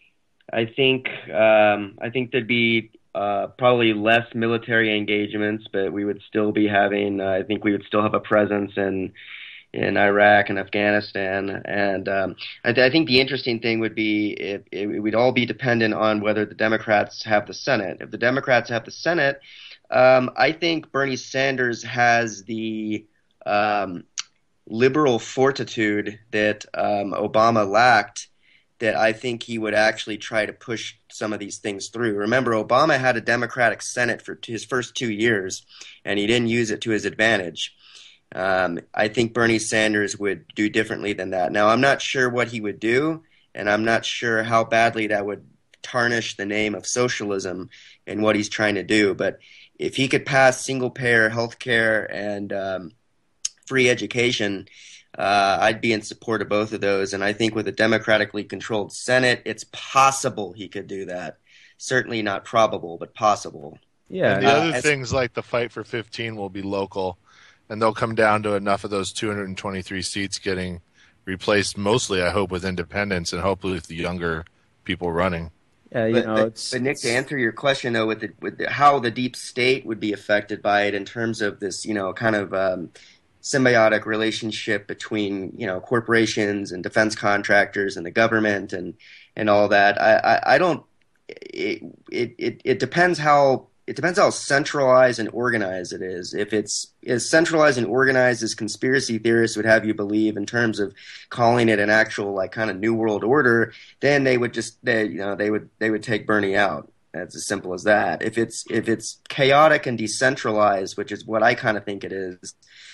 I think um, I think there'd be uh, probably less military engagements, but we would still be having. Uh, I think we would still have a presence in in Iraq and Afghanistan. And um, I, th- I think the interesting thing would be if it, it would all be dependent on whether the Democrats have the Senate. If the Democrats have the Senate, Um, I think Bernie Sanders has the um, liberal fortitude that um, Obama lacked, that I think he would actually try to push some of these things through. Remember, Obama had a Democratic Senate for his first two years, and he didn't use it to his advantage. Um, I think Bernie Sanders would do differently than that. Now, I'm not sure what he would do, and I'm not sure how badly that would tarnish the name of socialism and what he's trying to do, but if he could pass single-payer health care and um, free education, uh, I'd be in support of both of those. And I think with a democratically controlled Senate, it's possible he could do that. Certainly not probable, but possible. Yeah. And the Uh, other as- things like the fight for fifteen will be local, and they'll come down to enough of those two hundred twenty-three seats getting replaced, mostly, I hope, with independents and hopefully with the younger people running. Yeah, you But, know, but, it's, but Nick, to answer your question though, with the, with the, how the deep state would be affected by it in terms of this, you know, kind of um, symbiotic relationship between you know corporations and defense contractors and the government and and all that. I I, I don't. It, it it it depends how it depends how centralized and organized it is. If it's as centralized and organized as conspiracy theorists would have you believe in terms of calling it an actual like kind of new world order, then they would just they you know they would they would take Bernie out. It's as simple as that. If it's if it's chaotic and decentralized, which is what I kind of think it is,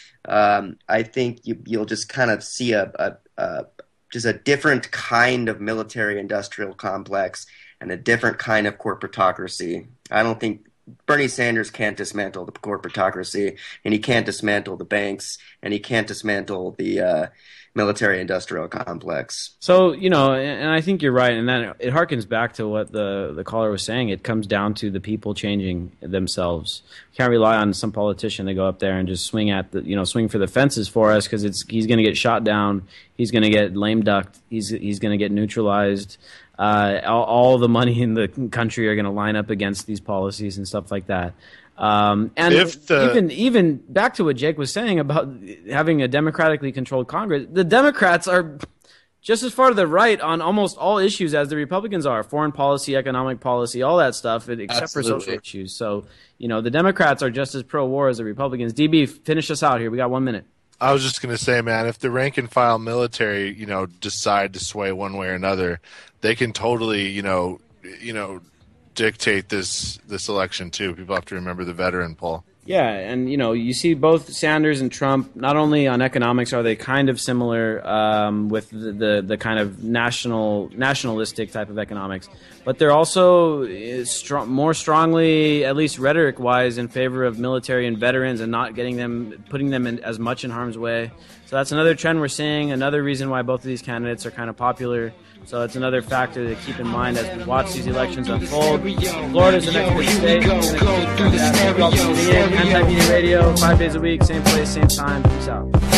um, I think you, you'll just kind of see a, a, a just a different kind of military industrial complex and a different kind of corporatocracy. I don't think Bernie Sanders can't dismantle the corporatocracy, and he can't dismantle the banks, and he can't dismantle the uh, military-industrial complex. So, you know, and, and I think you're right, and then it harkens back to what the, the caller was saying. It comes down to the people changing themselves. We can't rely on some politician to go up there and just swing at the, you know, swing for the fences for us, because it's he's going to get shot down, he's going to get lame ducked, he's he's going to get neutralized. Uh, all, all the money in the country are going to line up against these policies and stuff like that. Um, and If the- even even back to what Jake was saying about having a democratically controlled Congress, the Democrats are just as far to the right on almost all issues as the Republicans are: foreign policy, economic policy, all that stuff, except Absolutely. for social issues. So, you know, the Democrats are just as pro-war as the Republicans. D B, finish us out here. We got one minute. I was just going to say, man, if the rank and file military, you know, decide to sway one way or another, they can totally, you know, you know, dictate this this election too. People have to remember the veteran poll. Yeah, and you know, you see both Sanders and Trump. Not only on economics are they kind of similar um, with the, the the kind of national nationalistic type of economics, but they're also strong, more strongly, at least rhetoric-wise, in favor of military and veterans and not getting them, putting them in as much in harm's way. So that's another trend we're seeing. Another reason why both of these candidates are kind of popular. So it's another factor to keep in mind as we watch these elections unfold. Florida's the next big state. Anti-Media Radio, five days a week, same place, same time. Peace out.